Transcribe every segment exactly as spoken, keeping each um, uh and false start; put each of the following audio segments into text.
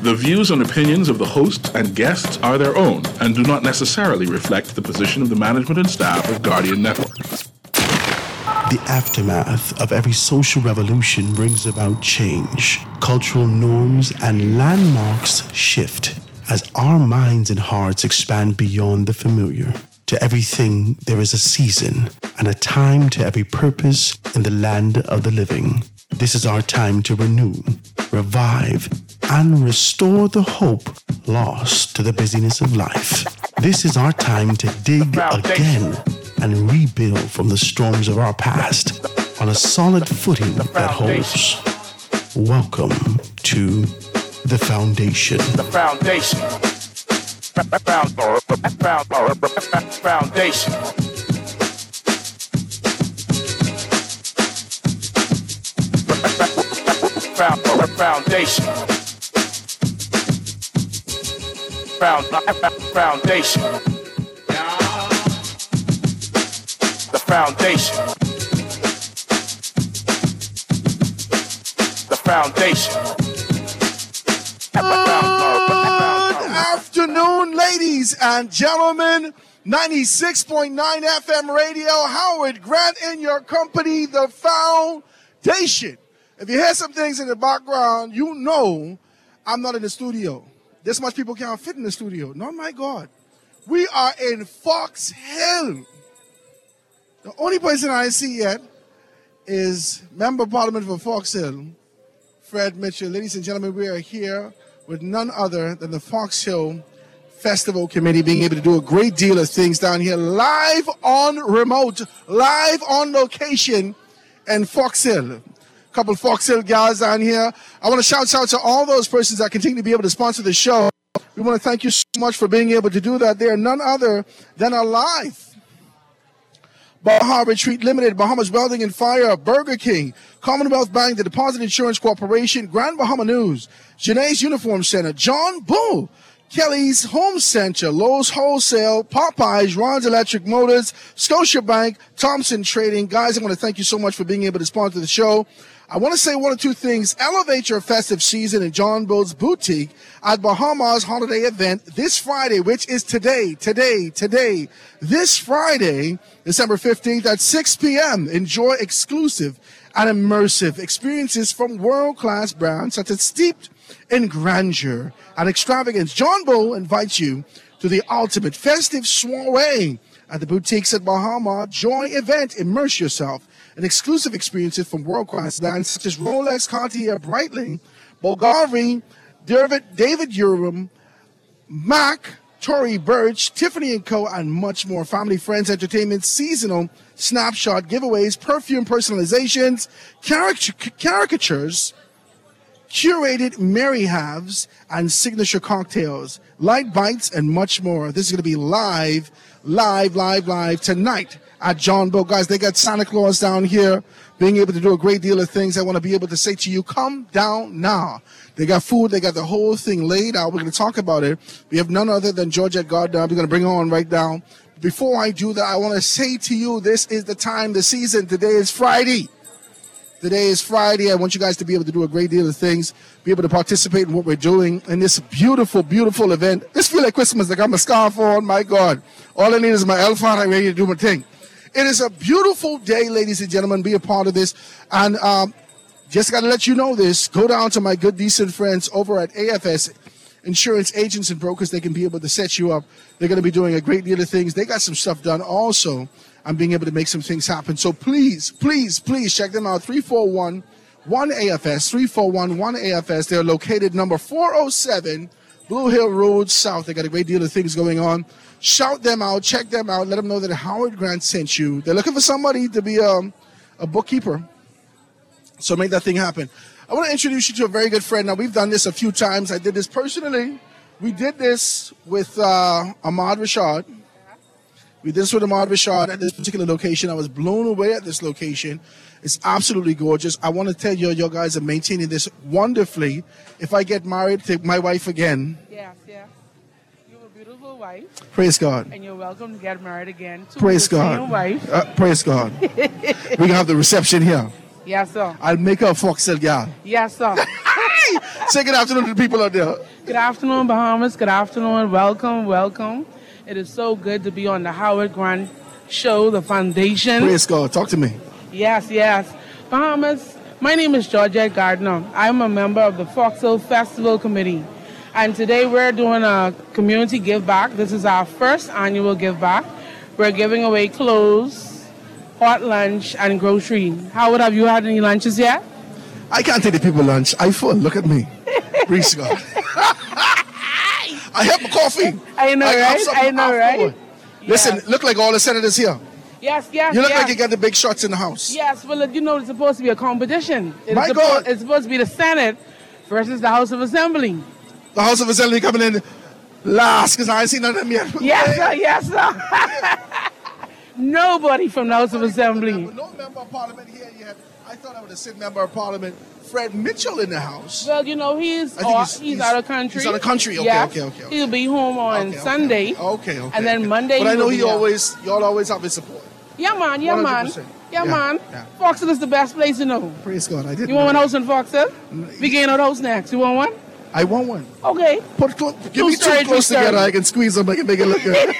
The views and opinions of the host and guests are their own and do not necessarily reflect the position of the management and staff of Guardian Network. The aftermath of every social revolution brings about change. Cultural norms and landmarks shift as our minds and hearts expand beyond the familiar. To everything, there is a season and a time to every purpose in the land of the living. This is our time to renew, revive, and restore the hope lost to the busyness of life. This is our time to dig again and rebuild from the storms of our past on a solid footing that holds. Welcome to The Foundation. The Foundation. Foundation. Foundation. Foundation. The Foundation. The Foundation. Good afternoon, ladies and gentlemen. ninety-six point nine F M radio. Howard Grant in your company, The Foundation. If you hear some things in the background, you know I'm not in the studio. This much people can't fit in the studio. No, my God. We are in Fox Hill. The only person I see yet is Member of Parliament for Fox Hill, Fred Mitchell. Ladies and gentlemen, we are here with none other than the Fox Hill Festival Committee, being able to do a great deal of things down here, live on remote, live on location in Fox Hill. A couple of Fox Hill guys down here. I want to shout out to all those persons that continue to be able to sponsor the show. We want to thank you so much for being able to do that. They are none other than Alive, Baja Retreat Limited, Bahamas Welding and Fire, Burger King, Commonwealth Bank, the Deposit Insurance Corporation, Grand Bahama News, Janae's Uniform Center, John Bull, Kelly's Home Center, Lowe's Wholesale, Popeyes, Ron's Electric Motors, Scotiabank, Thompson Trading. Guys, I want to thank you so much for being able to sponsor the show. I want to say one or two things. Elevate your festive season in John Bull's Boutique at Bahamas Holiday Event this Friday, which is today, today, today, this Friday, December fifteenth at six p.m. Enjoy exclusive and immersive experiences from world-class brands such as steeped in grandeur and extravagance. John Bull invites you to the ultimate festive soiree at the boutiques at Bahama Joy event. Immerse yourself in exclusive experiences from world-class brands such as Rolex, Cartier, Breitling, Bulgari, David, David Urim, Mac, Tory Burch, Tiffany and Co., and much more. Family, friends, entertainment, seasonal snapshot giveaways, perfume personalizations, caric- caricatures, curated Mary Haves, and signature cocktails, light bites, and much more. This is going to be live, live, live, live tonight at John Bull. Guys, they got Santa Claus down here being able to do a great deal of things. I want to be able to say to you, come down now. They got food. They got the whole thing laid out. We're going to talk about it. We have none other than Georgette Gardner. We're going to bring her on right now. Before I do that, I want to say to you, this is the time, the season. Today is Friday. Today is Friday. I want you guys to be able to do a great deal of things, be able to participate in what we're doing in this beautiful, beautiful event. This feels like Christmas. I got my scarf on. My God. All I need is my elf on. I'm ready to do my thing. It is a beautiful day, ladies and gentlemen. Be a part of this. And um, just got to let you know this. Go down to my good, decent friends over at A F S Insurance Agents and Brokers. They can be able to set you up. They're going to be doing a great deal of things. They got some stuff done also. I'm being able to make some things happen. So please, please, please check them out. three four one one A F S, three four one one A F S. They're located number four oh seven Blue Hill Road South. They got a great deal of things going on. Shout them out. Check them out. Let them know that Howard Grant sent you. They're looking for somebody to be a, a bookkeeper. So make that thing happen. I want to introduce you to a very good friend. Now, we've done this a few times. I did this personally. We did this with uh, Ahmad Rashad. We did this with Ahmad Rashad at this particular location. I was blown away at this location. It's absolutely gorgeous. I want to tell you, you guys are maintaining this wonderfully. If I get married to my wife again. Yes, yes. You have a beautiful wife. Praise God. And you're welcome to get married again. To Praise the God. same wife. Uh, praise God. We're going to have the reception here. Yes, sir. I'll make her a Fox Hill gal. Yes, sir. Hey! Say good afternoon to the people out there. Good afternoon, Bahamas. Good afternoon. Welcome, welcome. It is so good to be on the Howard Grant Show, the foundation. Praise God. Talk to me. Yes, yes. Bahamas, my name is Georgette Gardner. I'm a member of the Fox Hill Festival Committee. And today we're doing a community give back. This is our first annual give back. We're giving away clothes, hot lunch, and grocery. Howard, have you had any lunches yet? I can't take the people lunch. I full. Look at me. Praise God. I have my coffee. I know, I have right? something I know, afterward. right? Listen, Yes. look like all the senators here. Yes, yes, You look yes. like you got the big shots in the house. Yes, well, you know, it's supposed to be a competition. It's My suppo- God. It's supposed to be the Senate versus the House of Assembly. The House of Assembly coming in last because I ain't seen none of them yet. Yes, sir, yes, sir. Nobody from the House of Assembly. No member of Parliament here yet. I thought I would have seen member of Parliament Fred Mitchell in the house. Well, you know, he's I think off, he's- he's, he's- out of country. he's out of country. Okay, Yes. okay, okay, okay. He'll be home on Okay, okay, Sunday. Okay, okay. And then okay. Monday But I he know will he be out. always, y'all always have his support. Yeah, man, yeah, one hundred man. percent. Yeah, Yeah, man. yeah. Foxhill is the best place to know. Praise God. I did. You want one house in Foxhill? We getting a house next. You want one? I want one. Okay. Put clo- give Two me two story, close two story. together. I can squeeze them. I can make it look good.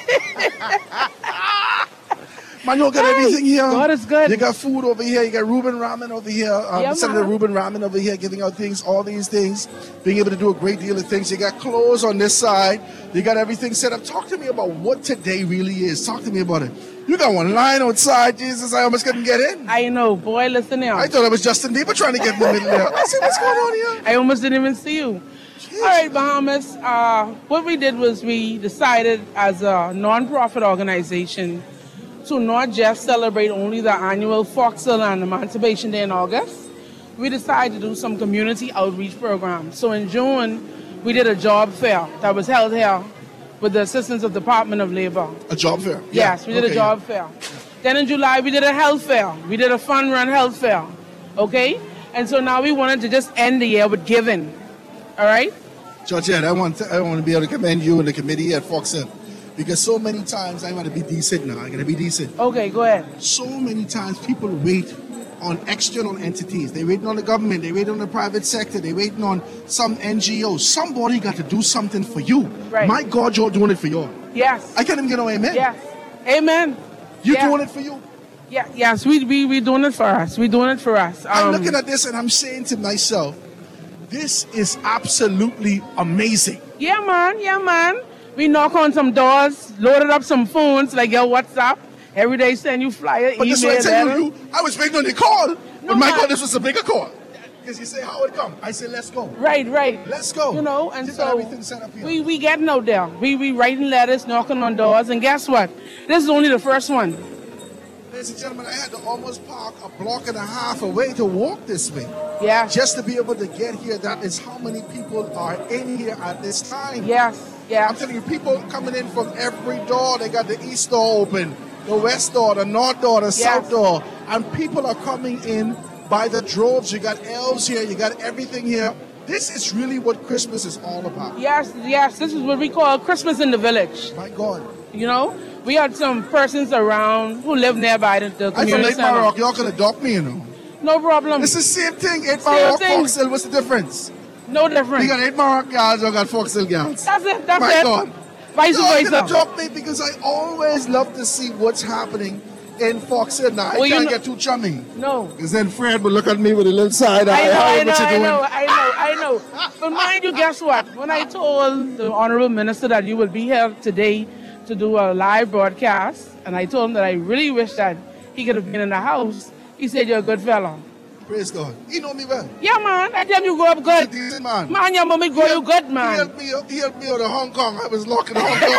Man, you got everything here. God is good. You got food over here. You got Reuben Ramen over here. Um, Yeah, Senator man. Reuben Ramen over here giving out things, all these things, being able to do a great deal of things. You got clothes on this side. You got everything set up. Talk to me about what today really is. Talk to me about it. You got one line outside. Jesus, I almost couldn't get in. I know, boy, listen here. I thought it was Justin Bieber trying to get in the middle there. I said, what's going on here? I almost didn't even see you. All right, Bahamas. Uh, what we did was we decided as a non-profit organization to not just celebrate only the annual Foxhill and Emancipation Day in August. We decided to do some community outreach programs. So in June, we did a job fair that was held here with the assistance of the Department of Labor. A job fair. Yes, we did Okay, a job fair. Then in July, we did a health fair. We did a fun run health fair. Okay? And so now we wanted to just end the year with giving. All right? Georgette, I want to, I want to be able to commend you and the committee at Foxhill because so many times I want to be decent now. I got to be decent. Okay, go ahead. So many times people wait on external entities. They waiting on the government. They waiting on the private sector. They waiting on some N G O. Somebody got to do something for you. Right. My God, you're doing it for you. Yes. I can't even get no amen. Yes. Amen. You Yeah. doing it for you. Yeah, yes, we we we doing it for us. We doing it for us. I'm Um, looking at this and I'm saying to myself, this is absolutely amazing. Yeah, man. Yeah, man. We knock on some doors, loaded up some phones like your WhatsApp. Every day send you flyer, But email, this is what I tell letter. you, you, I was waiting on the call. No, but my man. God, this was a bigger call. Because you say, how it come? I say, let's go. Right, right. Let's go. You know, and Just got so everything set up here. we we getting out there. We we writing letters, knocking on doors, and guess what? This is only the first one. Ladies and gentlemen, I had to almost park a block and a half away to walk this way. Yeah. Just to be able to get here. That is how many people are in here at this time. Yes. I'm Yes. telling you, people coming in from every door. They got the east door open, the west door, the north door, the south door. And people are coming in by the droves. You got elves here. You got everything here. This is really what Christmas is all about. Yes. Yes. This is what we call Christmas in the village. My God. You know, we had some persons around who live nearby the, the I'm from community Lake center. Maroc. Y'all can adopt me, you know. No problem. It's the same thing. Eight Same Maroc, thing. Foxhill. What's the difference? No You difference. got eight Maroc gals, you got Foxhill gals. That's it. That's My it. God. Vice Y'all can versa. adopt me because I always love to see what's happening in Foxhill now. I Well, you can't know- get too chummy. No. Because then Fred would look at me with a little side eye. I know, Hey, I know, what you I doing? know, I know, I know. But mind you, guess what? When I told the Honorable Minister that you would be here today to do a live broadcast, and I told him that I really wish that he could have been in the house, he said, you're a good fella. Praise God. He know me well. Yeah, man, I tell you, you grow up He's a good. decent man. Man, your mommy grow you good, He man. helped me, he helped me out of Hong Kong. I was locked in Hong Kong.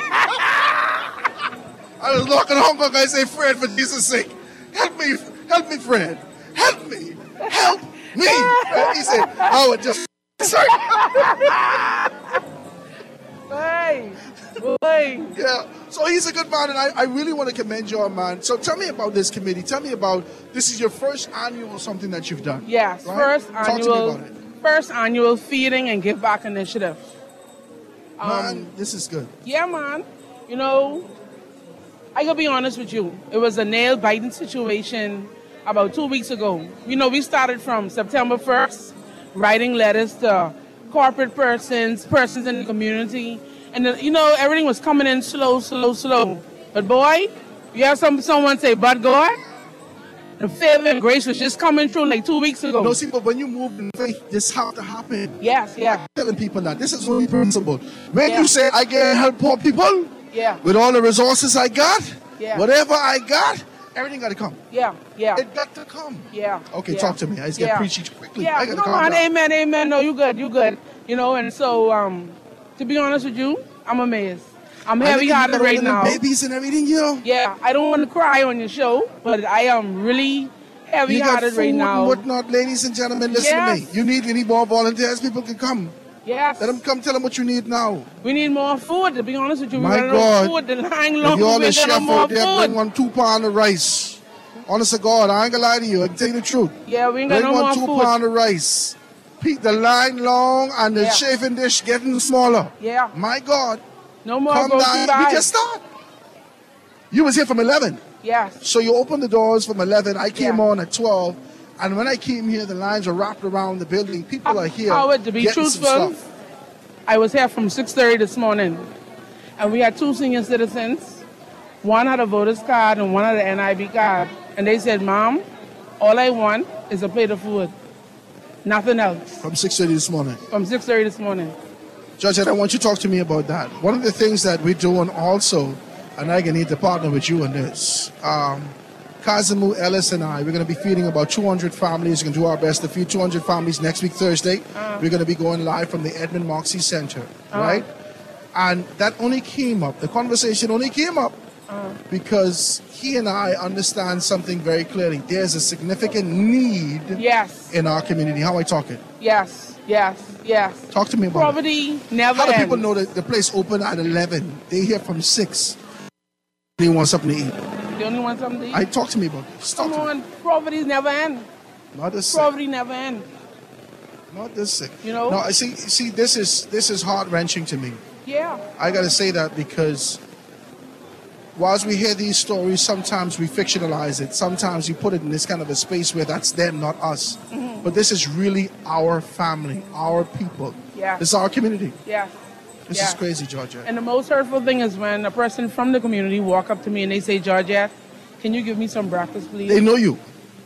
I was locked in Hong Kong. I say, Fred, for Jesus' sake, help me, help me, Fred. Help me. Help me. Fred, he said, Howard, just sorry. Hey, boy. Yeah. So he's a good man, and I, I really want to commend you, man. So tell me about this committee. Tell me about, this is your first annual something that you've done. Yes, right? first Talk annual, to me about it. first annual feeding and give back initiative. Um, Man, this is good. Yeah, man. You know, I gotta be honest with you. It was a nail biting situation about two weeks ago. You know, we started from September first, writing letters to corporate persons, persons in the community. And, the, you know, everything was coming in slow, slow, slow. But boy, you have some someone say, but God, the favor and grace was just coming through like two weeks ago. No, see, but when you move in faith, this has to happen. Yes, yeah. I'm telling people that. This is only principle. When Yeah. you say, I can help poor people Yeah, with all the resources I got, Yeah. whatever I got, everything got to come. yeah, yeah, It got to come. yeah. Okay, yeah. talk to me. I just Yeah. get preachy quickly. Yeah, I got to no, calm man, down. amen, amen. No, you good, you good. You know, and so, um, to be honest with you, I'm amazed. I'm I think you heavy-hearted got all right them now. babies and everything, you know. Yeah, I don't want to cry on your show, but I am really You got heavy-hearted food right and now. whatnot, ladies and gentlemen. Listen Yes. to me. You need, you need more volunteers. People can come. Yes, Let them come. Tell them what you need now. we need more food. To be honest with you, My we run out God. of food. The line If long. you're We the chef run more out there, bring food. one two pound of rice. Honest to God, I ain't gonna lie to you. I can tell you the truth. Yeah, we ain't got Bring no one more two food. pound of rice. Pete, the line long and the Yeah. chafing dish getting smaller. Yeah, My God, no more come grocery down. We bags. just start. You was here from eleven, Yes, so you opened the doors from eleven. I came Yeah. on at twelve, and when I came here, the lines were wrapped around the building. People are here. Howard, to be getting some truthful, stuff. I was here from six thirty this morning, and we had two senior citizens. One had a voter's card and one had an N I B card. And they said, Mom, all I want is a plate of food. Nothing else. From six thirty this morning. From six thirty this morning. Judge, I want you to talk to me about that. One of the things that we're doing also, and I need to partner with you on this. Um, Kazimu, Ellis, and I, we're going to be feeding about two hundred families. We're going to do our best to feed two hundred families next week, Thursday. Uh. We're going to be going live from the Edmund Moxie Center, Uh. right? And that only came up, the conversation only came up Uh. because he and I understand something very clearly. There's a significant need Yes, in our community. How I talk it? yes, yes, yes. Talk to me about it. Poverty never How do ends. people know that the place open at eleven? They here from six. They want something to eat. They only want something to eat. I talk to me about this. Talk Come to me. on, poverty never ends. Not this sick. Poverty never ends. Not this sick. You know? No, I see. See, this is this is heart wrenching to me. Yeah, I got to say that because whilst we hear these stories, sometimes we fictionalize it. Sometimes we put it in this kind of a space where that's them, not us. Mm-hmm. But this is really our family, our people. Yeah. This is our community. yeah. This yeah. is crazy, Georgia. And the most hurtful thing is when a person from the community walk up to me and they say, Georgette, can you give me some breakfast, please? They know you.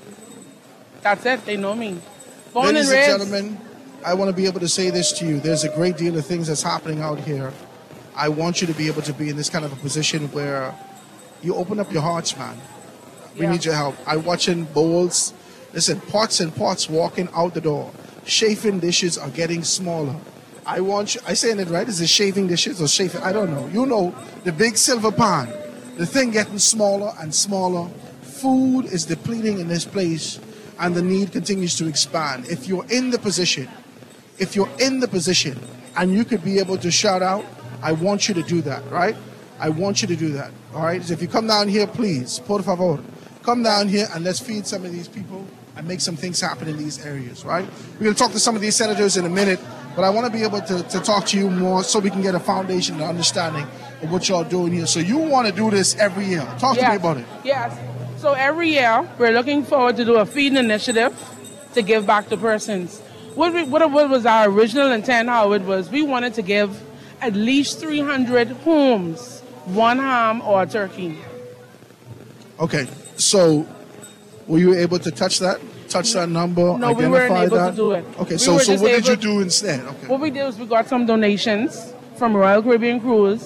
That's it. They know me. Born Ladies and and raised. gentlemen, I want to be able to say this to you. There's a great deal of things that's happening out here. I want you to be able to be in this kind of a position where you open up your hearts, man. We Yeah. need your help. I'm watching bowls, listen, pots and pots walking out the door. Chafing dishes are getting smaller. I want you, I saying it right? Is it shaving dishes or chafing? I don't know. You know, the big silver pan, the thing getting smaller and smaller. Food is depleting in this place and the need continues to expand. If you're in the position, if you're in the position and you could be able to shout out, I want you to do that, right? I want you to do that, all right? So if you come down here, please, por favor, come down here and let's feed some of these people and make some things happen in these areas, right? We're going to talk to some of these senators in a minute, but I want to be able to, to talk to you more so we can get a foundation and understanding of what y'all doing here. So you want to do this every year. Talk to me Yes. about it. Yes. So every year, we're looking forward to do a feeding initiative to give back to persons. What, we, what, what was our original intent, Howard, was we wanted to give at least three hundred homes one ham or a turkey. Okay, so were you able to touch that? Touch that number? No, we identify weren't able that? to do it. Okay, We so were so just what did you able- do instead? Okay. What we did was we got some donations from Royal Caribbean Cruise,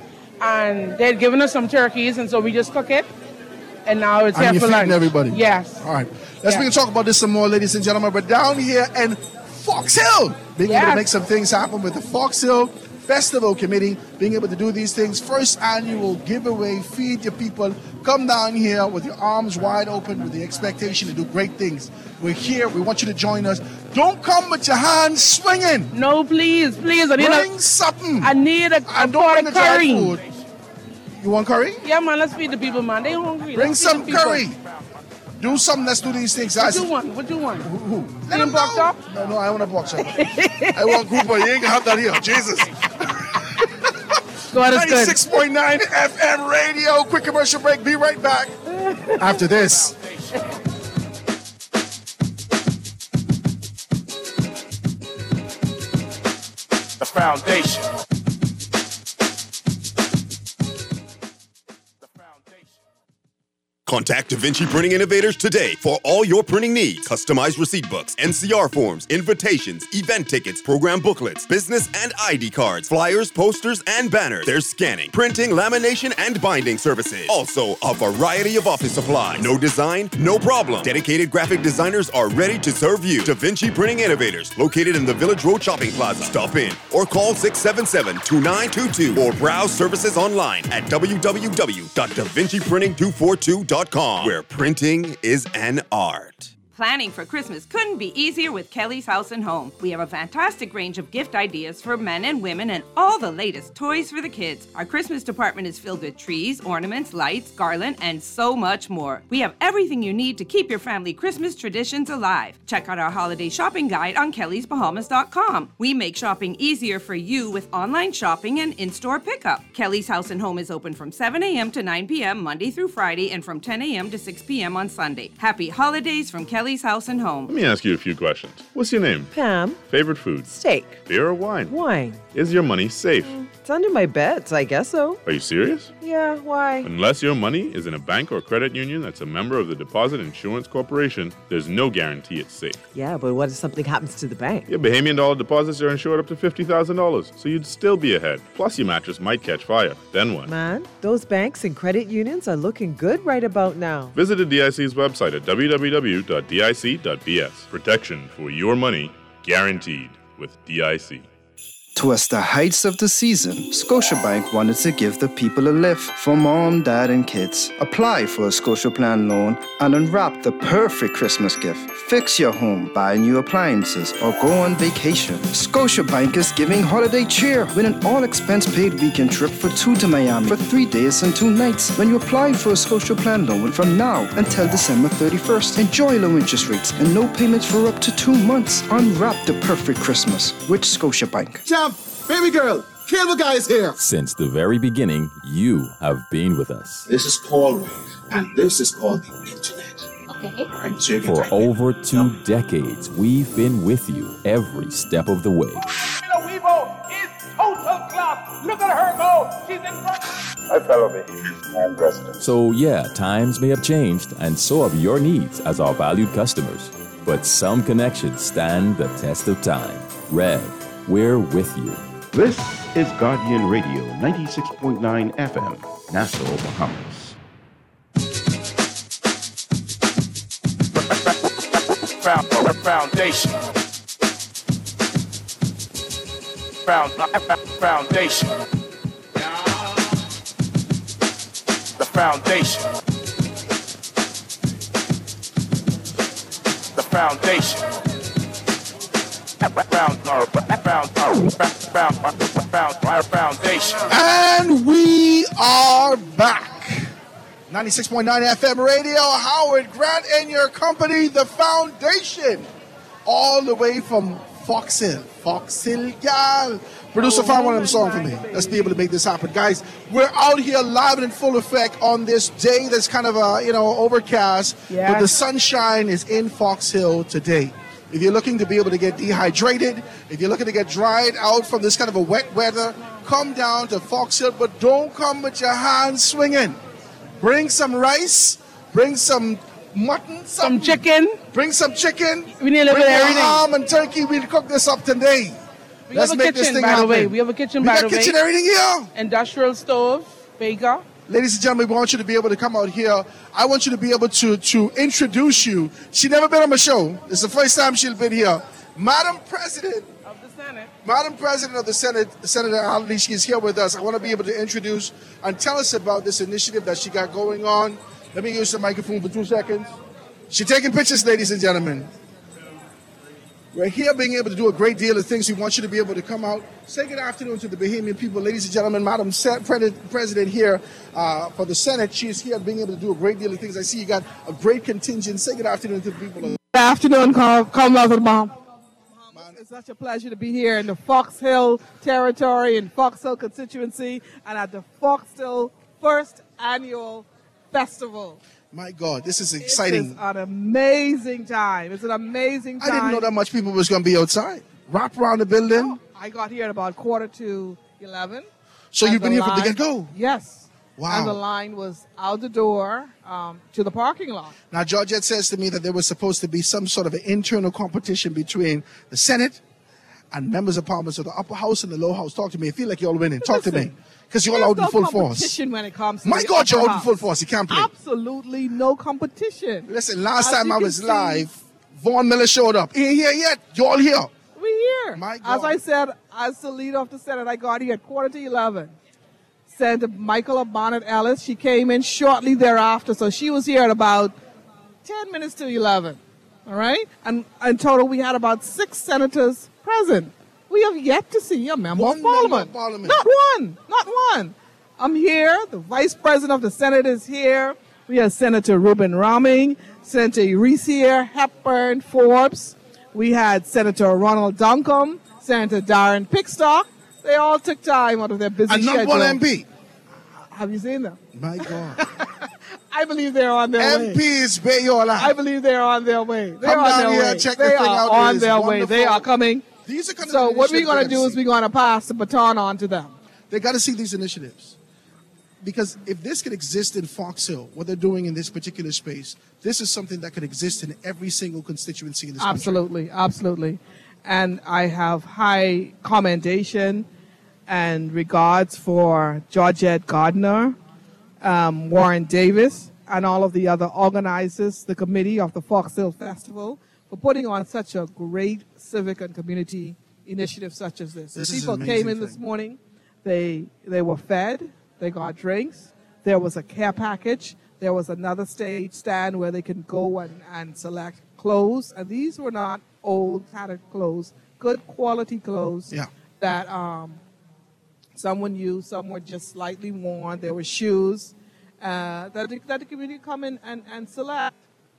and they had given us some turkeys, and so we just cook it, and now it's And here you're for feeding lunch. everybody? Yes. All right. Let's Yeah. begin to talk about this some more, ladies and gentlemen. But down here in Fox Hill, being able to Yes. make some things happen with the Fox Hill Festival Committee, being able to do these things. First annual giveaway, feed your people. Come down here with your arms wide open with the expectation to do great things. We're here. We want you to join us. Don't come with your hands swinging. No, please, please. I need Bring a, something. I need a, a And don't pot bring of the dry curry. food. You want curry? Yeah, man, let's feed the people, man. They hungry. Bring Let's feed some the people. curry. Do something. Let's do these things, What guys. you want? What you want? Who? You Let them want pork know. chop? No, no, I want a pork chop. I want grouper. You ain't gonna have that here. Jesus. God is good. ninety-six point nine F M radio. Quick commercial break. Be right back after this. The foundation. Contact Da Vinci Printing Innovators today for all your printing needs. Customized receipt books, N C R forms, invitations, event tickets, program booklets, business and I D cards, flyers, posters, and banners. There's scanning, printing, lamination, and binding services. Also, a variety of office supplies. No design? No problem. Dedicated graphic designers are ready to serve you. Da Vinci Printing Innovators, located in the Village Road Shopping Plaza. Stop in or call six seven seven, two nine two two or browse services online at w w w dot da vinci printing two four two dot com, where printing is an art. Planning for Christmas couldn't be easier with Kelly's House and Home. We have a fantastic range of gift ideas for men and women and all the latest toys for the kids. Our Christmas department is filled with trees, ornaments, lights, garland, and so much more. We have everything you need to keep your family Christmas traditions alive. Check out our holiday shopping guide on kellys bahamas dot com. We make shopping easier for you with online shopping and in-store pickup. Kelly's House and Home is open from seven a.m. to nine p.m. Monday through Friday and from ten a.m. to six p.m. on Sunday. Happy holidays from Kelly's House and Home. Let me ask you a few questions. What's your name? Pam. Favorite food? Steak. Beer or wine? Wine. Is your money safe? Mm, it's under my bed, so I guess so. Are you serious? Yeah, why? Unless your money is in a bank or credit union that's a member of the Deposit Insurance Corporation, there's no guarantee it's safe. Yeah, but what if something happens to the bank? Your Bahamian dollar deposits are insured up to fifty thousand dollars, so you'd still be ahead. Plus, your mattress might catch fire. Then what? Man, those banks and credit unions are looking good right about now. Visit the D I C's website at w w w dot d i c dot b s. Protection for your money, guaranteed with D I C. Towards the heights of the season, Scotiabank wanted to give the people a lift for mom, dad, and kids. Apply for a Scotiaplan loan and unwrap the perfect Christmas gift. Fix your home, buy new appliances, or go on vacation. Scotiabank is giving holiday cheer with an all-expense-paid weekend trip for two to Miami for three days and two nights. When you apply for a Scotiaplan loan from now until December thirty-first, enjoy low interest rates and no payments for up to two months. Unwrap the perfect Christmas with Scotiabank. Champ, baby girl, Cable Guy is here. Since the very beginning, you have been with us. This is Paul Ray, and this is called the Internet. Okay. Right, so For over two decades, we've been with you every step of the way. Weibo is total class. Look at her go. She's in front. Hi, fellow Bahamians. I'm President. So yeah, times may have changed, and so have your needs as our valued customers. But some connections stand the test of time. Rev, we're with you. This is Guardian Radio, ninety-six point nine F M, Nassau, Bahamas. Foundation. Found, foundation. The foundation. The foundation. And we are back. ninety-six point nine F M radio, Howard Grant and your company, The Foundation. All the way from Fox Hill. Fox Hill, y'all. Producer, find one of them songs for me. Let's be able to make this happen. Guys, we're out here live and in full effect on this day that's kind of, a, you know, overcast. Yes. But the sunshine is in Fox Hill today. If you're looking to be able to get dehydrated, if you're looking to get dried out from this kind of a wet weather, come down to Fox Hill, but don't come with your hands swinging. Bring some rice, bring some mutton, some chicken. Bring some chicken. We need a little bring bit of everything. ham and turkey. We'll cook this up today. We Let's have a make kitchen, this thing by happen. the way. We have a kitchen, we by got the way. kitchen, everything here. Industrial stove, baker. Ladies and gentlemen, we want you to be able to come out here. I want you to be able to, to introduce you. She never been on my show. It's the first time she's been here. Madam President of the Senate. Madam President of the Senate, Senator Ali, she is here with us. I want to be able to introduce and tell us about this initiative that she got going on. Let me use the microphone for two seconds. She's taking pictures, ladies and gentlemen. We're here being able to do a great deal of things. We want you to be able to come out. Say good afternoon to the Bahamian people. Ladies and gentlemen, Madam President here uh, for the Senate. She is here being able to do a great deal of things. I see you got a great contingent. Say good afternoon to the people. Good afternoon, Commonwealth of the Bahamas. It's such a pleasure to be here in the Fox Hill territory, in Fox Hill constituency, and at the Fox Hill First Annual Festival. My God, this is exciting. It's an amazing time. It's an amazing time. I didn't know that much people was going to be outside. Wrap around the building. Oh, I got here at about quarter to eleven. So And you've been the here from the line- get-go? Yes. Wow. And the line was out the door um, to the parking lot. Now, Georgette says to me that there was supposed to be some sort of an internal competition between the Senate and members of Parliament, so the upper house and the lower house. Talk to me. I feel like you're all winning. Talk to me. Because you're all out in There's full no force. competition when it comes to My the God, you're upper out in house. full force. You can't play. Absolutely no competition. Listen, last As time you I can was see, live, Vaughn Miller showed up. He ain't here yet. You're all here. We here. My God. As I said, as the leader of the Senate, I got here at quarter to eleven. Senator Michaela Bonnet Ellis, she came in shortly thereafter, so she was here at about ten minutes to eleven. All right? And in total, we had about six senators present. We have yet to see a member One of member Parliament. of Parliament. Not one. Not one. I'm here. The Vice President of the Senate is here. We have Senator Ruben Raming, Senator Eurecia Hepburn Forbes. We had Senator Ronald Duncombe, Senator Darren Pickstock. They all took time out of their busy And not schedule. one M P. Have you seen them? My God. I believe they're on their way. M Ps pay your life. I believe they're on their way. They're Come on down their here, way. check the they thing are out. It on is their way. They wonderful. are coming. These are kind of So what we're initiatives going they to do gotta is see. we're going to pass the baton on to them. They got to see these initiatives. Because if this could exist in Fox Hill, what they're doing in this particular space, this is something that could exist in every single constituency in this country. Absolutely, absolutely. And I have high commendation and regards for Georgette Gardner, um, Warren Davis, and all of the other organizers, the committee of the Fox Hill Festival, for putting on such a great civic and community initiative such as this. This is People an came in amazing this thing. morning, they they were fed, they got drinks, there was a care package, there was another stage stand where they can go and, and select clothes, and these were not old tattered clothes, good quality clothes Yeah. that um, someone used, some were just slightly worn, there were shoes uh, that, the, that the community come in and, and select.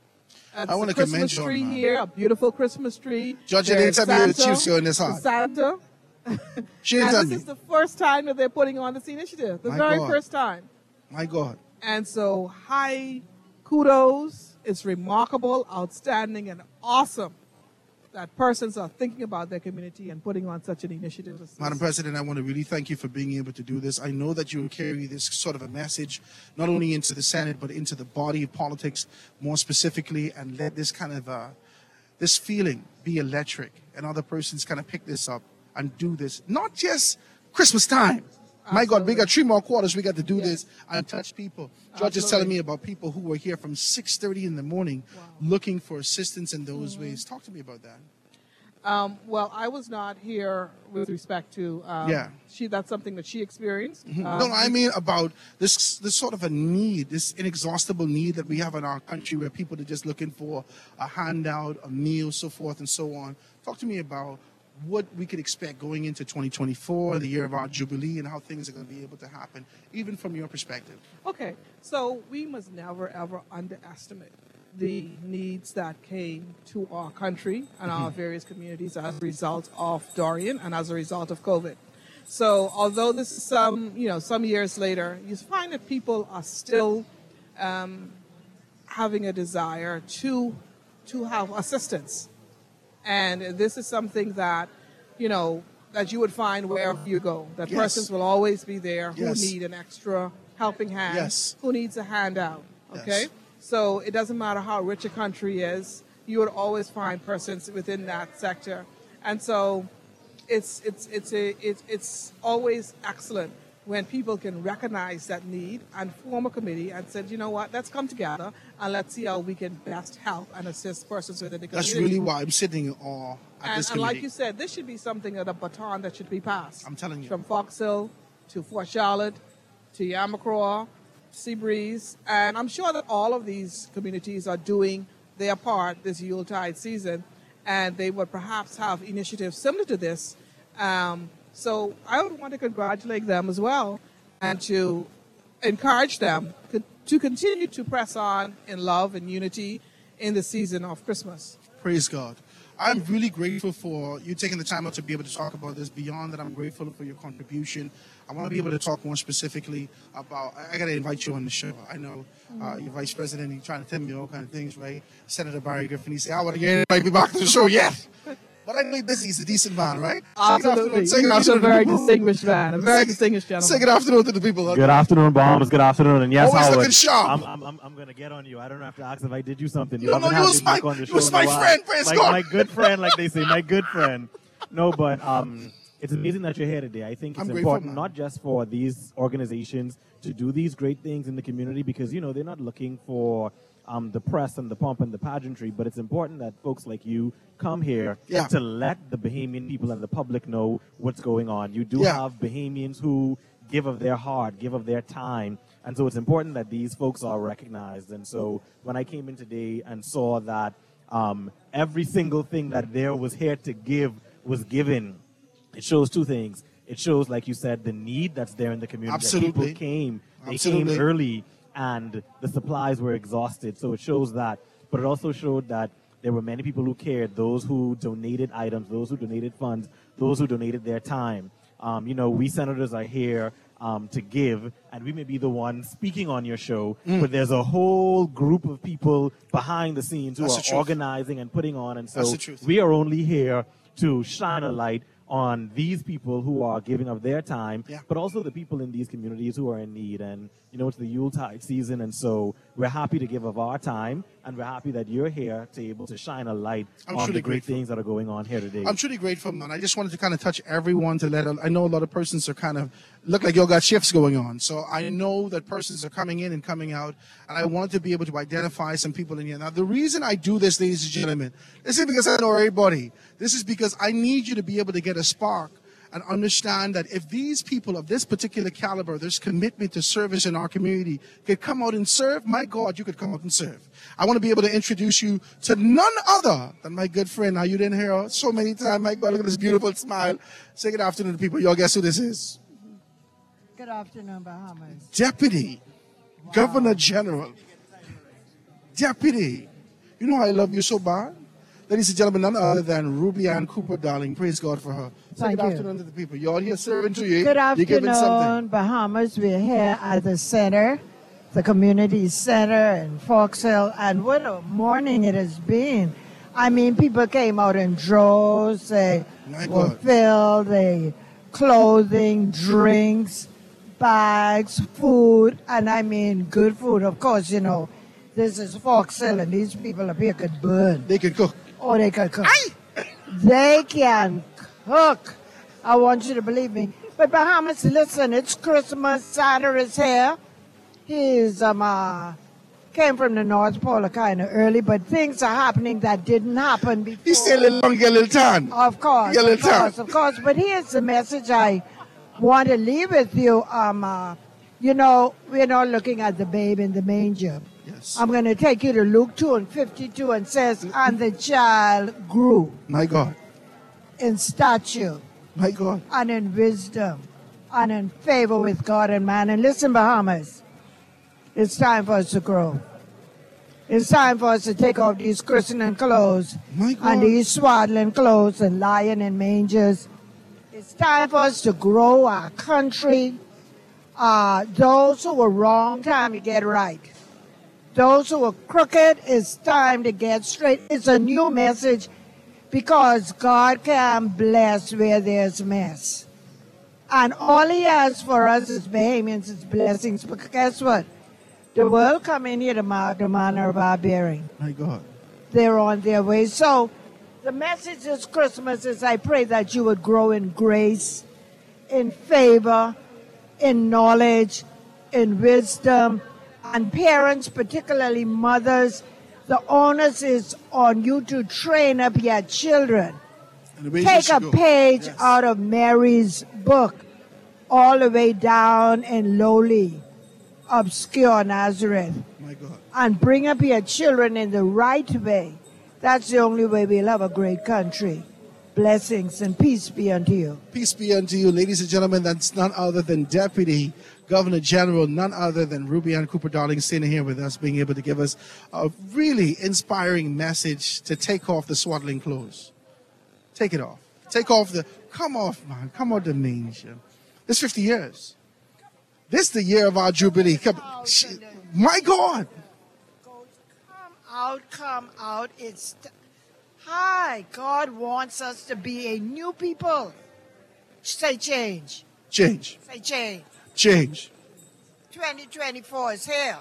Uh, I wanna a Christmas commend you on tree that. here, a beautiful Christmas tree. Georgia There's didn't tell me you Santa, choose you in this heart. Santa. She didn't and tell this me. is the first time that they're putting on this initiative, the My very God. first time. My God. And so, high kudos. It's remarkable, outstanding, and awesome that persons are thinking about their community and putting on such an initiative. as this. Madam President, I want to really thank you for being able to do this. I know that you will carry this sort of a message not only into the Senate, but into the body of politics more specifically, and let this kind of, uh, this feeling be electric, and other persons kind of pick this up and do this. Not just Christmas time. My God, we got three more quarters. We got to do this and touch people. George is telling me about people who were here from six thirty in the morning looking for assistance in those ways. Talk to me about that. Um, well, I was not here with respect to um, Yeah. she. That's something that she experienced. Mhm. Um, no, I mean about this this sort of a need, this inexhaustible need that we have in our country where people are just looking for a handout, a meal, so forth and so on. Talk to me about what we could expect going into twenty twenty-four, the year of our Jubilee, and how things are going to be able to happen, even from your perspective. Okay, so we must never ever underestimate the needs that came to our country and our Mhm. various communities as a result of Dorian and as a result of COVID. So although this is some, you know, some years later, you find that people are still um, having a desire to to have assistance. And this is something that, you know, that you would find wherever you go, that Yes. persons will always be there who Yes. need an extra helping hand, Yes. who needs a handout, okay? Yes. So it doesn't matter how rich a country is, you would always find persons within that sector. And so it's, it's, it's, a, it's, it's always excellent when people can recognize that need and form a committee and said, you know what, let's come together and let's see how we can best help and assist persons within the community. That's really why I'm sitting in awe at And, this and like committee. you said, this should be something that a baton that should be passed. I'm telling you. From Fox Hill to Fort Charlotte to Yamacraw, Seabreeze, and I'm sure that all of these communities are doing their part this Yuletide season, and they would perhaps have initiatives similar to this. Um, so I would want to congratulate them as well and to encourage them co- to continue to press on in love and unity in the season of Christmas. Praise God. I'm really grateful for you taking the time out to be able to talk about this. Beyond that, I'm grateful for your contribution. I want to be able to talk more specifically about, I, I got to invite you on the show. I know uh, your vice president, he's trying to tell me all kind of things, right? Senator Barry Griffin, he said, I want to get invite me back to the show yet. But I know he's busy. He's a decent man, right? Absolutely. Say good He's a afternoon. very distinguished man, a very Say- distinguished gentleman. Say good afternoon to the people. Good afternoon, Bahamas. Good afternoon. And yes, Always Howard, looking sharp. I'm, I'm, I'm, I'm going to get on you. I don't have to ask if I did you something. You No, haven't no, had you me was my- back on the you show was in a my while. friend, praise my, God. my good friend, like they say, my good friend. No, but um, it's amazing that you're here today. I think it's I'm grateful, important man. not just for these organizations to do these great things in the community because, you know, they're not looking for um, the press and the pomp and the pageantry, but it's important that folks like you come here Yeah. to let the Bahamian people and the public know what's going on. You do Yeah. have Bahamians who give of their heart, give of their time, and so it's important that these folks are recognized. And so when I came in today and saw that um, every single thing that there was here to give was given, it shows two things. It shows, like you said, the need that's there in the community. That Absolutely. people came, they Absolutely. came early, and the supplies were exhausted. So it shows that. But it also showed that there were many people who cared, those who donated items, those who donated funds, those who donated their time. Um, you know, we senators are here um, to give, and we may be the ones speaking on your show, Mm. but there's a whole group of people behind the scenes who That's the are truth. organizing and putting on. And so That's the truth. we are only here to shine a light on these people who are giving of their time, Yeah. but also the people in these communities who are in need. And, you know, it's the Yuletide season, and so we're happy to give of our time, and we're happy that you're here to able to shine a light I'm on truly the great grateful. things that are going on here today. I'm truly grateful, man. I just wanted to kind of touch everyone to let. I know a lot of persons are kind of look like y'all got shifts going on, so I know that persons are coming in and coming out, and I wanted to be able to identify some people in here. Now, the reason I do this, ladies and gentlemen, this is because I know everybody. This is because I need you to be able to get a spark and understand that if these people of this particular caliber, this commitment to service in our community, could come out and serve, my God, you could come out and serve. I want to be able to introduce you to none other than my good friend. Now, you didn't hear her so many times. My God, look at this beautiful smile. Say good afternoon to people. Y'all guess who this is? Good afternoon, Bahamas. Deputy Governor General. Deputy. You know I love you so bad? Ladies and gentlemen, none other than Ruby Ann Cooper, darling. Praise God for her. Say Thank good you. afternoon to the people. You're here serving to you. Good You're giving something. afternoon, Bahamas. We're here at the center, the community center in Fox Hill, and what a morning it has been. I mean, people came out in droves. They My were God. filled. They clothing, drinks, bags, food, and I mean good food. Of course, you know, this is Fox Hill, and these people up here could burn. They could cook. Oh, they can cook. They can cook. I want you to believe me. But Bahamas, listen, it's Christmas. Santa is here. He's um uh, came from the North Pole kind of early, but things are happening that didn't happen before. He's still a little long, get a little tan. Of course, Get a of little tan. course, of course. But here's the message I want to leave with you. Um, uh, you know, we're not looking at the babe in the manger. Yes. I'm going to take you to Luke two and fifty-two, and says, and the child grew My God. in stature My God. and in wisdom and in favor with God and man. And listen, Bahamas, it's time for us to grow. It's time for us to take off these christening clothes My God. and these swaddling clothes and lying in mangers. It's time for us to grow our country. Uh, those who were wrong, time to get right. Those who are crooked, it's time to get straight. It's a new message because God can bless where there's mess. And all he has for us as Bahamians is blessings. But guess what? The world come in here to mark the manner of our bearing. My God. They're on their way. So the message this Christmas is I pray that you would grow in grace, in favor, in knowledge, in wisdom. And parents, particularly mothers, the onus is on you to train up your children. And the way Take you a should go. page Yes. out of Mary's book, all the way down in lowly, obscure Nazareth, My God. and bring up your children in the right way. That's the only way we'll have a great country. Blessings and peace be unto you. Peace be unto you, ladies and gentlemen. That's none other than Deputy Governor General, none other than Ruby Ann Cooper, darling, sitting here with us, being able to give us a really inspiring message to take off the swaddling clothes. Take it off. Take off the, come off, man. Come off the manger. This fifty years. This is the year of our Jubilee. Come, sh- my God. Come out, come out. It's Hi, God wants us to be a new people. Say change. Change. Say change. Change. twenty twenty-four is here.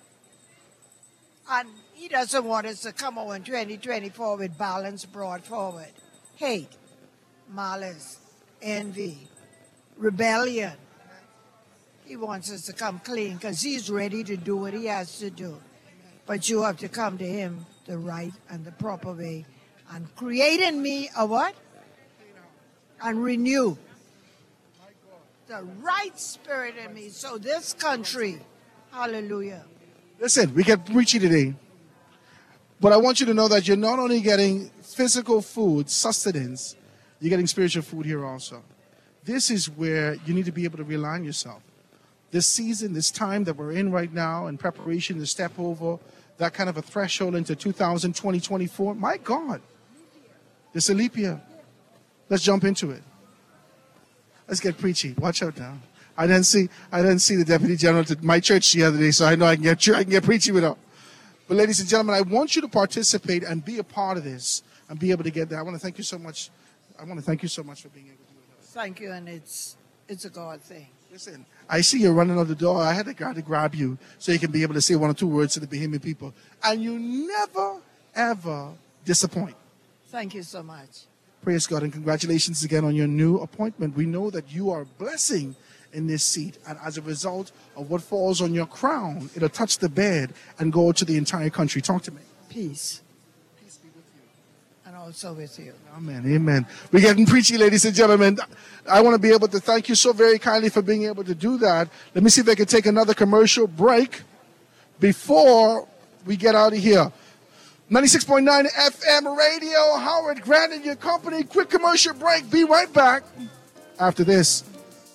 And he doesn't want us to come out in twenty twenty-four with balance brought forward. Hate, malice, envy, rebellion. He wants us to come clean because he's ready to do what he has to do. But you have to come to him the right and the proper way. And create in me a what? And renew the right spirit in me. So this country, hallelujah. Listen, we get preachy today. But I want you to know that you're not only getting physical food, sustenance, you're getting spiritual food here also. This is where you need to be able to realign yourself. This season, this time that we're in right now in preparation to step over that kind of a threshold into two thousand twenty, twenty-four, my God, it's a leap year. Let's jump into it. Let's get preachy. Watch out now. I didn't see I didn't see the Deputy General to my church the other day, so I know I can get I can get preachy with her. But ladies and gentlemen, I want you to participate and be a part of this and be able to get there. I want to thank you so much. I want to thank you so much for being able to do it. Thank you, and it's it's a God thing. Listen, I see you running out the door. I had to try to grab you so you can be able to say one or two words to the Bahamian people. And you never, ever disappoint. Thank you so much. Praise God, and congratulations again on your new appointment. We know that you are a blessing in this seat, and as a result of what falls on your crown, it'll touch the bed and go to the entire country. Talk to me. Peace. Peace be with you. And also with you. Amen, amen. We're getting preachy, ladies and gentlemen. I want to be able to thank you so very kindly for being able to do that. Let me see if I can take another commercial break before we get out of here. ninety-six point nine F M radio, Howard Grant and your company. Quick commercial break. Be right back after this.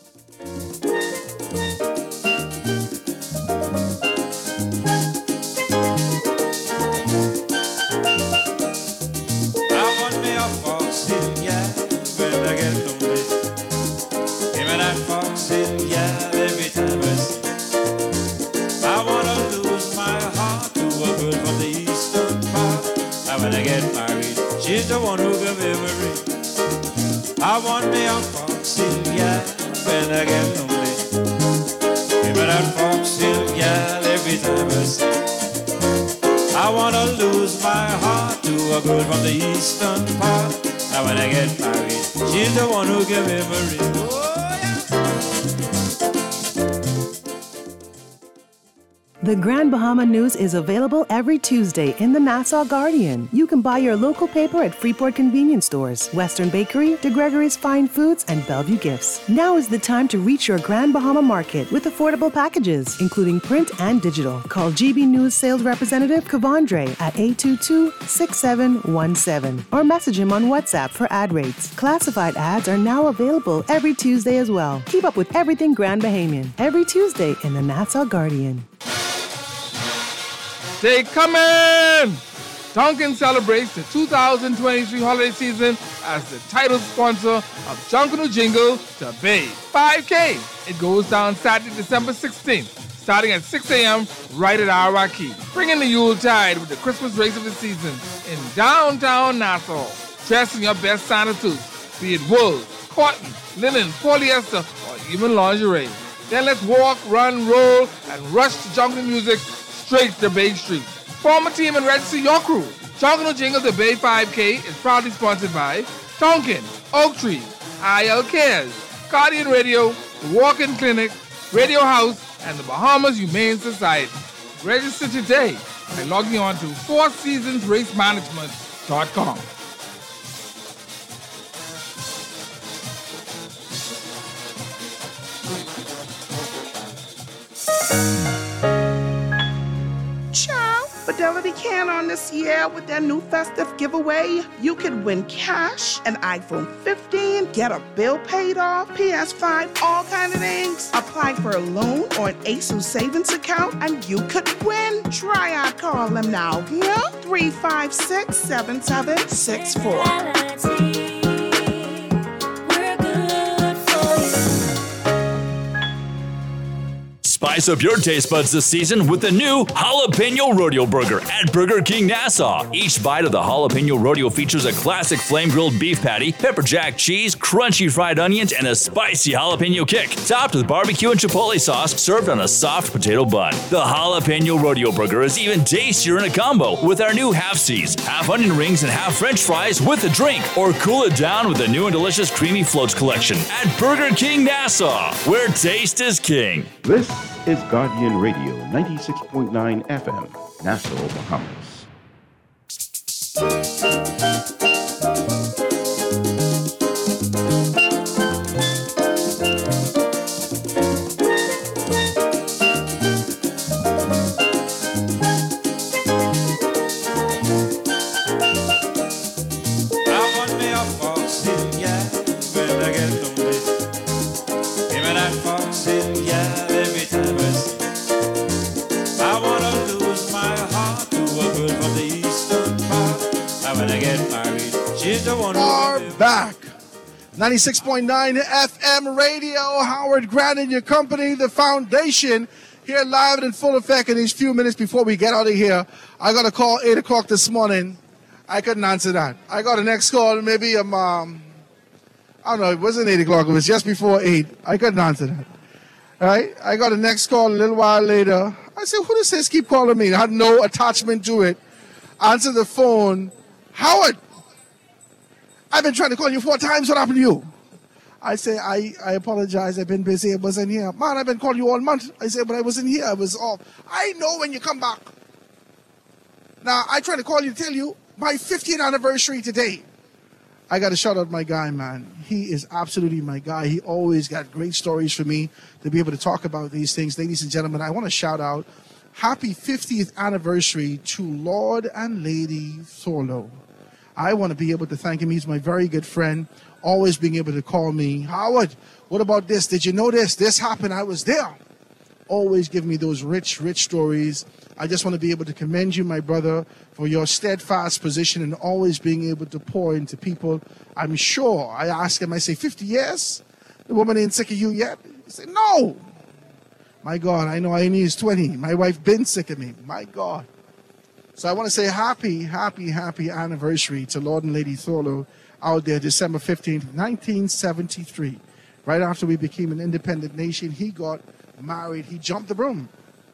When I get married, she's the one who give everything. I want me a foxy gal when I get lonely. Give me that foxy gal every time I see. I want to lose my heart to a girl from the eastern part. And when I get married, she's the one who give everything. The Grand Bahama News is available every Tuesday in the Nassau Guardian. You can buy your local paper at Freeport Convenience Stores, Western Bakery, De Gregory's Fine Foods, and Bellevue Gifts. Now is the time to reach your Grand Bahama market with affordable packages, including print and digital. Call G B News sales representative Kavandre at eight two two, six seven one seven or message him on WhatsApp for ad rates. Classified ads are now available every Tuesday as well. Keep up with everything Grand Bahamian every Tuesday in the Nassau Guardian. They coming! Tonkin celebrates the two thousand twenty-three holiday season as the title sponsor of Junkanoo Jingle to Bay five K. It goes down Saturday, December sixteenth, starting at six a.m. right at Arawaki. Bring in the Yuletide with the Christmas race of the season in downtown Nassau. Dress in your best Santa suits, be it wool, cotton, linen, polyester, or even lingerie. Then let's walk, run, roll, and rush to Junkanoo music straight to Bay Street. Form a team and register your crew. Junkanoo Jingle to Bay five K is proudly sponsored by Tonkin, Oak Tree, I L Cares, Guardian Radio, the Walk-In Clinic, Radio House, and the Bahamas Humane Society. Register today by logging on to four seasons race management dot com. Ciao! Fidelity can on this year with their new festive giveaway. You could win cash, an iPhone fifteen, get a bill paid off, P S five, all kind of things. Apply for a loan or an ASUS savings account, and you could win. Try our call them now. Yeah? three five six, seven seven six four. Spice up your taste buds this season with the new Jalapeno Rodeo Burger at Burger King Nassau. Each bite of the Jalapeno Rodeo features a classic flame-grilled beef patty, pepper jack cheese, crunchy fried onions, and a spicy jalapeno kick, topped with barbecue and chipotle sauce, served on a soft potato bun. The Jalapeno Rodeo Burger is even tastier in a combo with our new half C's, half onion rings, and half French fries with a drink, or cool it down with the new and delicious Creamy Floats collection at Burger King Nassau, where taste is king. This is Guardian Radio, ninety-six point nine F M, Nassau, Bahamas. Are back. ninety-six point nine F M radio. Howard Grant and your company, the foundation, here live and in full effect in these few minutes before we get out of here. I got a call eight o'clock this morning. I couldn't answer that. I got a next call, maybe um, um I don't know, it wasn't eight o'clock, it was just before eight. I couldn't answer that. All right? I got a next call a little while later. I said, who does this keep calling me? I had no attachment to it. Answer the phone. Howard, I've been trying to call you four times. What happened to you? I say, I, I apologize. I've been busy. I wasn't here. Man, I've been calling you all month. I said, but I wasn't here. I was off. I know when you come back. Now, I try to call you to tell you my fiftieth anniversary today. I got to shout out my guy, man. He is absolutely my guy. He always got great stories for me to be able to talk about these things. Ladies and gentlemen, I want to shout out happy fiftieth anniversary to Lord and Lady Thorlow. I want to be able to thank him. He's my very good friend, always being able to call me, Howard, what about this? Did you know this? This happened. I was there. Always give me those rich, rich stories. I just want to be able to commend you, my brother, for your steadfast position and always being able to pour into people. I'm sure. I ask him, I say, fifty years? The woman ain't sick of you yet? He said, no. My God, I know I only is twenty. My wife been sick of me. My God. So I want to say happy, happy, happy anniversary to Lord and Lady Thorlow out there, December fifteenth, nineteen seventy-three. Right after we became an independent nation, he got married. He jumped the broom.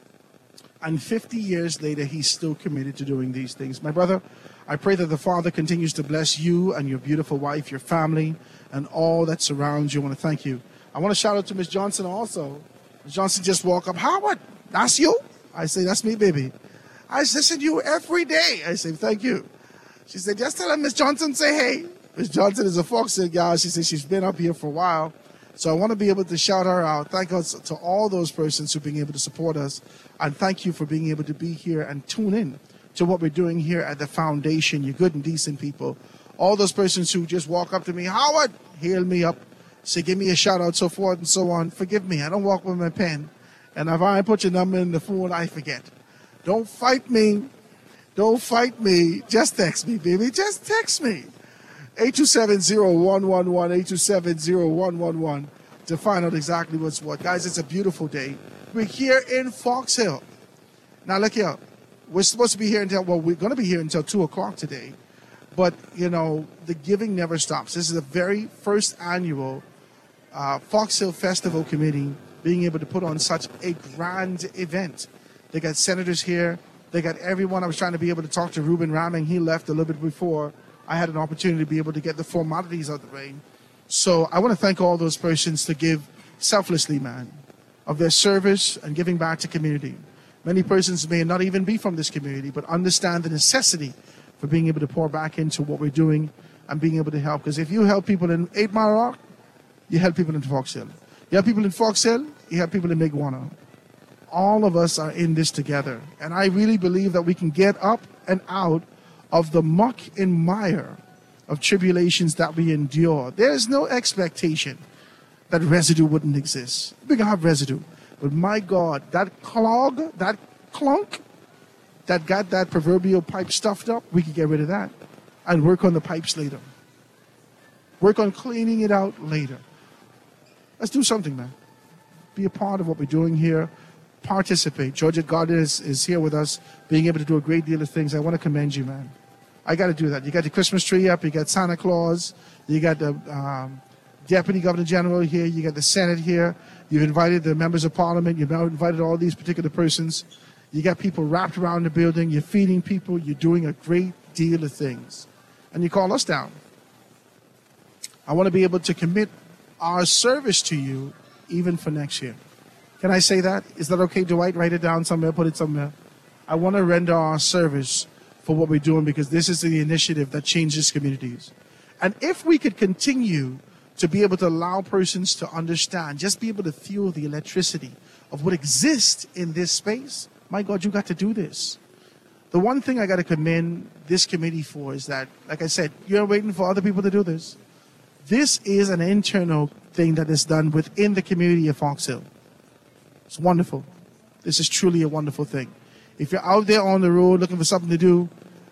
And fifty years later, he's still committed to doing these things. My brother, I pray that the Father continues to bless you and your beautiful wife, your family, and all that surrounds you. I want to thank you. I want to shout out to Miss Johnson also. Miss Johnson just walked up. Howard, that's you? I say, that's me, baby. I listen to you every day. I say, thank you. She said, just tell her Miss Johnson say hey. Miss Johnson is a Fox Hill gal. She said she's been up here for a while. So I want to be able to shout her out. Thank us to all those persons who've been able to support us. And thank you for being able to be here and tune in to what we're doing here at the foundation. You're good and decent people. All those persons who just walk up to me, Howard, hail me up, say, give me a shout out, so forth and so on. Forgive me. I don't walk with my pen. And if I put your number in the phone, I forget. Don't fight me. Don't fight me. Just text me, baby. Just text me. eight two seven, zero one one one, eight two seven, zero one one one to find out exactly what's what. Guys, it's a beautiful day. We're here in Fox Hill. Now, look here. We're supposed to be here until, well, we're going to be here until two o'clock today. But, you know, the giving never stops. This is the very first annual uh, Fox Hill Festival Committee being able to put on such a grand event. They got senators here. They got everyone. I was trying to be able to talk to Ruben Ramming. He left a little bit before I had an opportunity to be able to get the formalities out of the way. So I want to thank all those persons to give selflessly, man, of their service and giving back to community. Many persons may not even be from this community, but understand the necessity for being able to pour back into what we're doing and being able to help. Because if you help people in Eight Mile Rock, you help people in Fox Hill. You help people in Fox Hill, you help people in Miguana. All of us are in this together. And I really believe that we can get up and out of the muck and mire of tribulations that we endure. There is no expectation that residue wouldn't exist. We can have residue. But my God, that clog, that clunk, that got that proverbial pipe stuffed up, we can get rid of that and work on the pipes later. Work on cleaning it out later. Let's do something, man. Be a part of what we're doing here. participate. Georgette Gardner is, is here with us, being able to do a great deal of things. I want to commend you, man. I got to do that. You got the Christmas tree up. You got Santa Claus. You got the um, Deputy Governor General here. You got the Senate here. You've invited the members of Parliament. You've invited all these particular persons. You got people wrapped around the building. You're feeding people. You're doing a great deal of things. And you call us down. I want to be able to commit our service to you even for next year. Can I say that? Is that okay, Dwight? Write it down somewhere, put it somewhere. I want to render our service for what we're doing because this is the initiative that changes communities. And if we could continue to be able to allow persons to understand, just be able to feel the electricity of what exists in this space, my God, you got to do this. The one thing I got to commend this committee for is that, like I said, you're waiting for other people to do this. This is an internal thing that is done within the community of Fox Hill. It's wonderful. This is truly a wonderful thing. If you're out there on the road looking for something to do,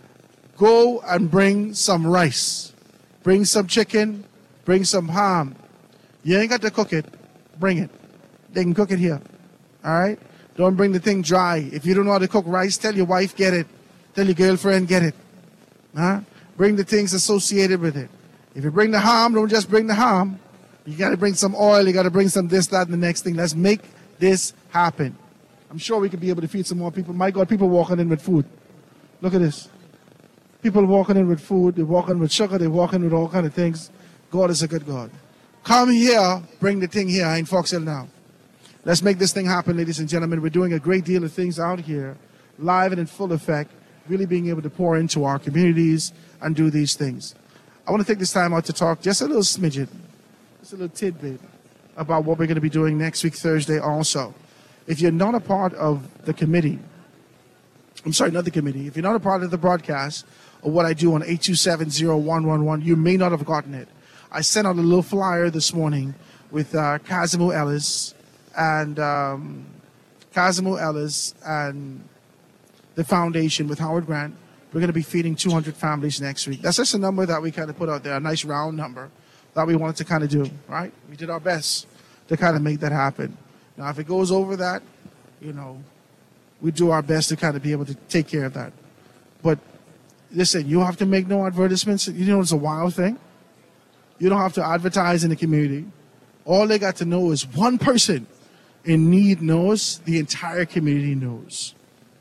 go and bring some rice. Bring some chicken. Bring some ham. You ain't got to cook it. Bring it. They can cook it here. All right? Don't bring the thing dry. If you don't know how to cook rice, tell your wife, get it. Tell your girlfriend, get it. Huh? Bring the things associated with it. If you bring the ham, don't just bring the ham. You got to bring some oil. You got to bring some this, that, and the next thing. Let's make this happen. I'm sure we could be able to feed some more people. My God, people walking in with food. Look at this. People walking in with food. They're walking with sugar. They're walking with all kind of things. God is a good God. Come here. Bring the thing here in Fox Hill now. Let's make this thing happen, ladies and gentlemen. We're doing a great deal of things out here, live and in full effect, really being able to pour into our communities and do these things. I want to take this time out to talk just a little smidget, just a little tidbit about what we're going to be doing next week, Thursday also. If you're not a part of the committee, I'm sorry, not the committee, if you're not a part of the broadcast of what I do on eight two seven, zero one one one, you may not have gotten it. I sent out a little flyer this morning with uh, Kazimo Ellis and um, Kazimo Ellis and the foundation with Howard Grant. We're going to be feeding two hundred families next week. That's just a number that we kind of put out there, a nice round number that we wanted to kind of do, right? We did our best to kind of make that happen. Now, if it goes over that, you know, we do our best to kind of be able to take care of that. But listen, you have to make no advertisements. You know, it's a wild thing. You don't have to advertise in the community. All they got to know is one person in need knows, the entire community knows.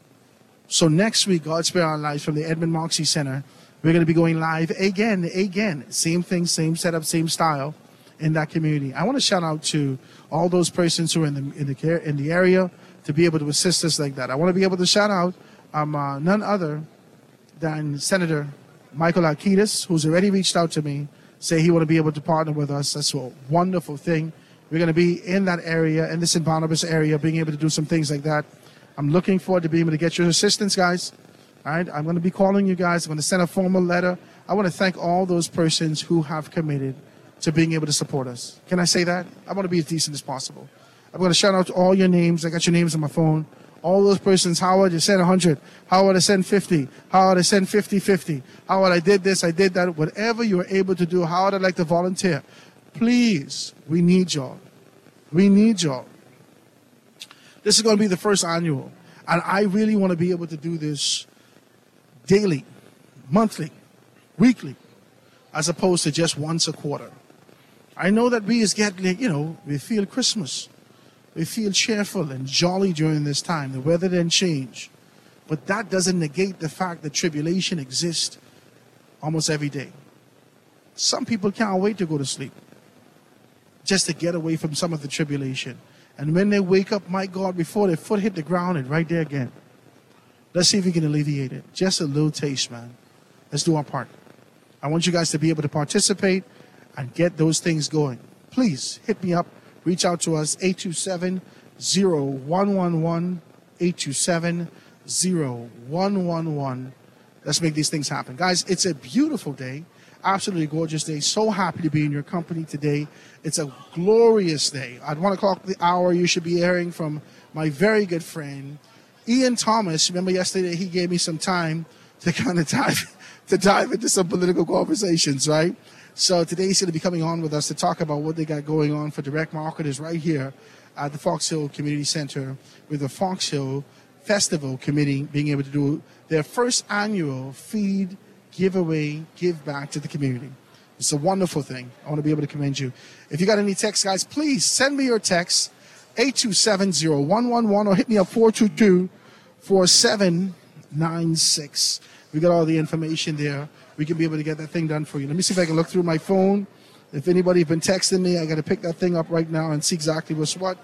So next week, God Spare Our Lives from the Edmund Moxie Center, we're going to be going live again, again. Same thing, same setup, same style in that community. I want to shout out to all those persons who are in the in the care in the area to be able to assist us like that. I want to be able to shout out um, uh, none other than Senator Michael Alkitis, who's already reached out to me, say he want to be able to partner with us. That's a wonderful thing. We're going to be in that area, in the Saint Barnabas area, being able to do some things like that. I'm looking forward to being able to get your assistance, guys. All right, I'm going to be calling you guys. I'm going to send a formal letter. I want to thank all those persons who have committed to being able to support us. Can I say that? I want to be as decent as possible. I'm going to shout out to all your names. I got your names on my phone. All those persons, Howard, you sent one hundred. Howard, I sent fifty. Howard, I sent fifty fifty. Howard, I did this, I did that. Whatever you are able to do, Howard, I'd like to volunteer. Please, we need y'all. We need y'all. This is going to be the first annual. And I really want to be able to do this daily, monthly, weekly, as opposed to just once a quarter. I know that we is getting, you know, we feel Christmas. We feel cheerful and jolly during this time. The weather didn't change. But that doesn't negate the fact that tribulation exists almost every day. Some people can't wait to go to sleep just to get away from some of the tribulation. And when they wake up, my God, before their foot hit the ground, it's right there again. Let's see if we can alleviate it. Just a little taste, man. Let's do our part. I want you guys to be able to participate and get those things going. Please hit me up. Reach out to us, eight two seven, zero one one one, eight two seven, zero one one one. Let's make these things happen. Guys, it's a beautiful day, absolutely gorgeous day. So happy to be in your company today. It's a glorious day. At one o'clock the hour, you should be hearing from my very good friend, Ian Thomas. Remember yesterday he gave me some time to kind of dive, to dive into some political conversations, right? So today he's going to be coming on with us to talk about what they got going on for direct marketers right here at the Fox Hill Community Center with the Fox Hill Festival Committee being able to do their first annual feed giveaway, give back to the community. It's a wonderful thing. I want to be able to commend you. If you got any texts, guys, please send me your text, eight two seven, zero one one one, or hit me up, four two two, four seven nine six. We got all the information there. We can be able to get that thing done for you. Let me see if I can look through my phone. If anybody's been texting me, I got to pick that thing up right now and see exactly what's what.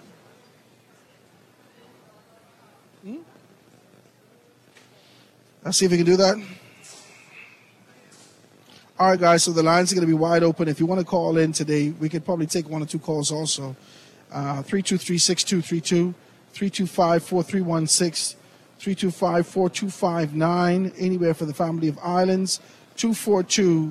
Hmm? Let's see if we can do that. All right, guys, so the lines are going to be wide open. If you want to call in today, we could probably take one or two calls also. Uh, three two three, six two three two, three two five, four three one six, three two five, four two five nine, anywhere for the family of islands, two four two,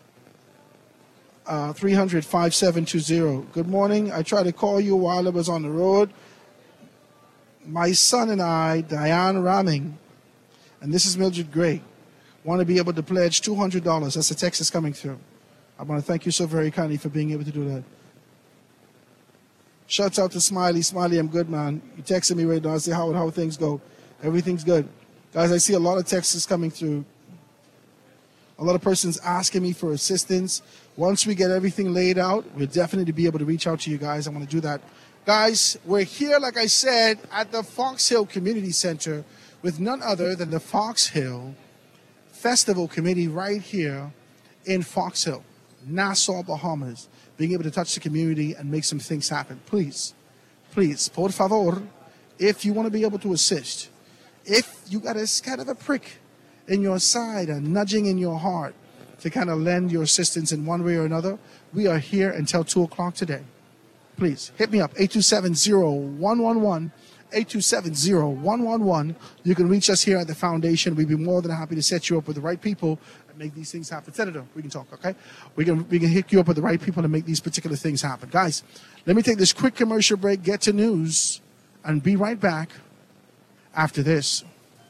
three hundred, five seven two zero. Good morning. I tried to call you while I was on the road. My son and I, Diane Ramming, and this is Mildred Gray, want to be able to pledge two hundred dollars. That's the text that's coming through. I want to thank you so very kindly for being able to do that. Shouts out to Smiley. Smiley, I'm good, man. You texted me right now. I say, how, how things go? Everything's good. Guys, I see a lot of texts coming through. A lot of persons asking me for assistance. Once we get everything laid out, we'll definitely be able to reach out to you guys. I want to do that. Guys, we're here, like I said, at the Fox Hill Community Center with none other than the Fox Hill Festival Committee right here in Fox Hill, Nassau, Bahamas, being able to touch the community and make some things happen. Please, please, por favor, if you want to be able to assist, if you got a kind of a prick in your side and nudging in your heart to kind of lend your assistance in one way or another, we are here until two o'clock today. Please hit me up, eight two seven, zero one one one, eight two seven, zero one one one. You can reach us here at the foundation. We'd be more than happy to set you up with the right people and make these things happen. Senator, we can talk, okay? We can, we can hit you up with the right people to make these particular things happen. Guys, let me take this quick commercial break, get to news, and be right back after this.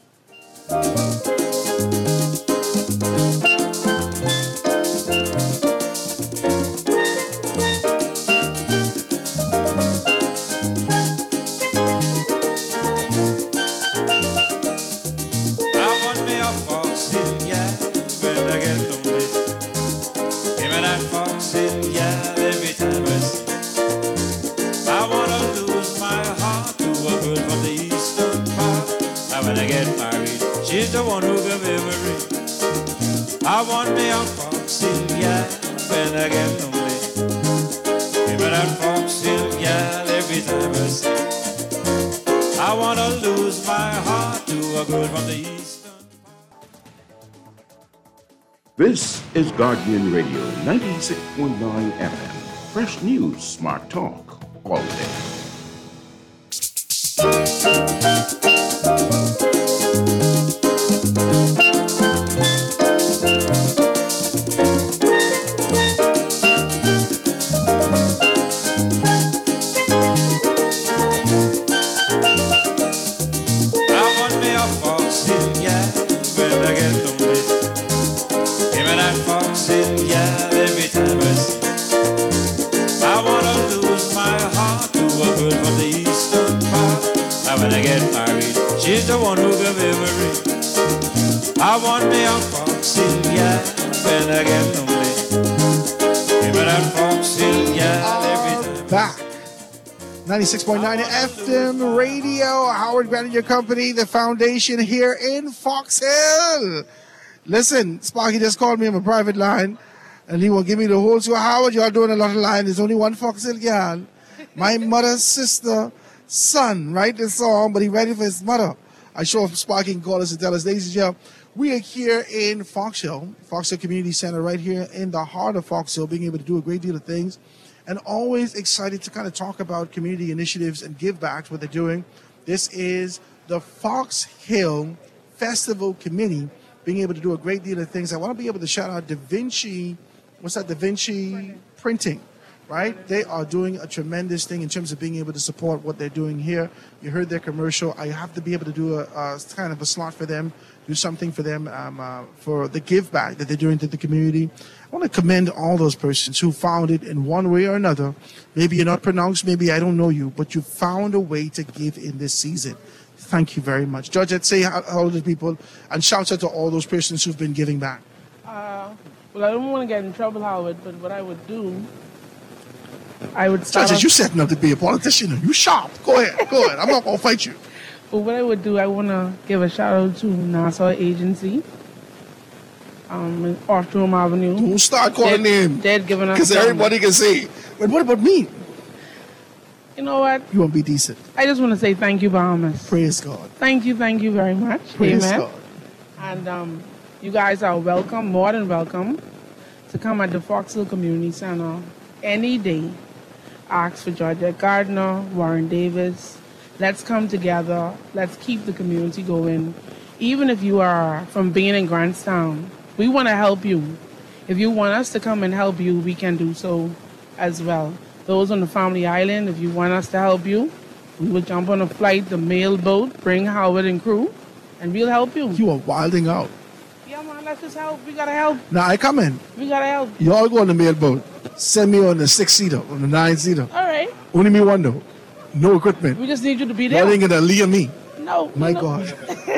She's the one who gave every. I want me a Fox Hill, yeah, when I get lonely. Give me that Fox Hill, yeah, every time I see. I want to lose my heart to a girl from the eastern. This is Guardian Radio, ninety-six point nine F M. Fresh news, smart talk, all day. She's the one who gave every. I want me a Fox Hill, yeah, when I get lonely. Give me that Fox Hill, yeah, every time. Back. ninety-six point nine F M radio. Howard Grant and your company, the foundation here in Fox Hill. Listen, Sparky just called me on a private line, and he will give me the whole show. Howard, y'all doing a lot of line. There's only one Fox Hill girl. My mother's sister, son, write the song, but he ready for his mother. I sure if Sparky can call us and tell us, ladies and gentlemen, we are here in Fox Hill, Fox Hill Community Center, right here in the heart of Fox Hill, being able to do a great deal of things, and always excited to kind of talk about community initiatives and give back to what they're doing. This is the Fox Hill Festival Committee, being able to do a great deal of things. I want to be able to shout out Da Vinci, what's that, Da Vinci Printing, right? They are doing a tremendous thing in terms of being able to support what they're doing here. You heard their commercial. I have to be able to do a, a kind of a slot for them, do something for them um, uh, for the give back that they're doing to the community. I want to commend all those persons who found it in one way or another. Maybe you're not pronounced, maybe I don't know you, but you found a way to give in this season. Thank you very much. Georgette, say hello to people and shout out to all those persons who've been giving back. Uh, well, I don't want to get in trouble, Howard, but what I would do, I would start Georgette, off, you setting up to be a politician. You sharp. Go ahead. Go ahead. I'm not going to fight you. But what I would do, I want to give a shout out to Nassau Agency, um, off Jerome Avenue. Don't start calling names. They're giving us because some- everybody can say, but what about me? You know what? You won't be decent. I just want to say thank you, Bahamas. Praise God. Thank you, thank you very much. Praise Amen. God. And um, you guys are welcome, more than welcome, to come at the Fox Hill Community Center any day. Ask for Georgette Gardner, Warren Davis. Let's come together. Let's keep the community going. Even if you are from being in Grantstown, we want to help you. If you want us to come and help you, we can do so as well. Those on the Family Island, if you want us to help you, we will jump on a flight, the mail boat, bring Howard and crew, and we'll help you. You are wilding out. Yeah, man, let's just help. We got to help. Now, I come in. We got to help. Y'all go on the mailboat. Send me on the six-seater, on the nine-seater. All right. Only me one, though. No equipment. We just need you to be there. Y'all ain't going to leave me. No. My no. God.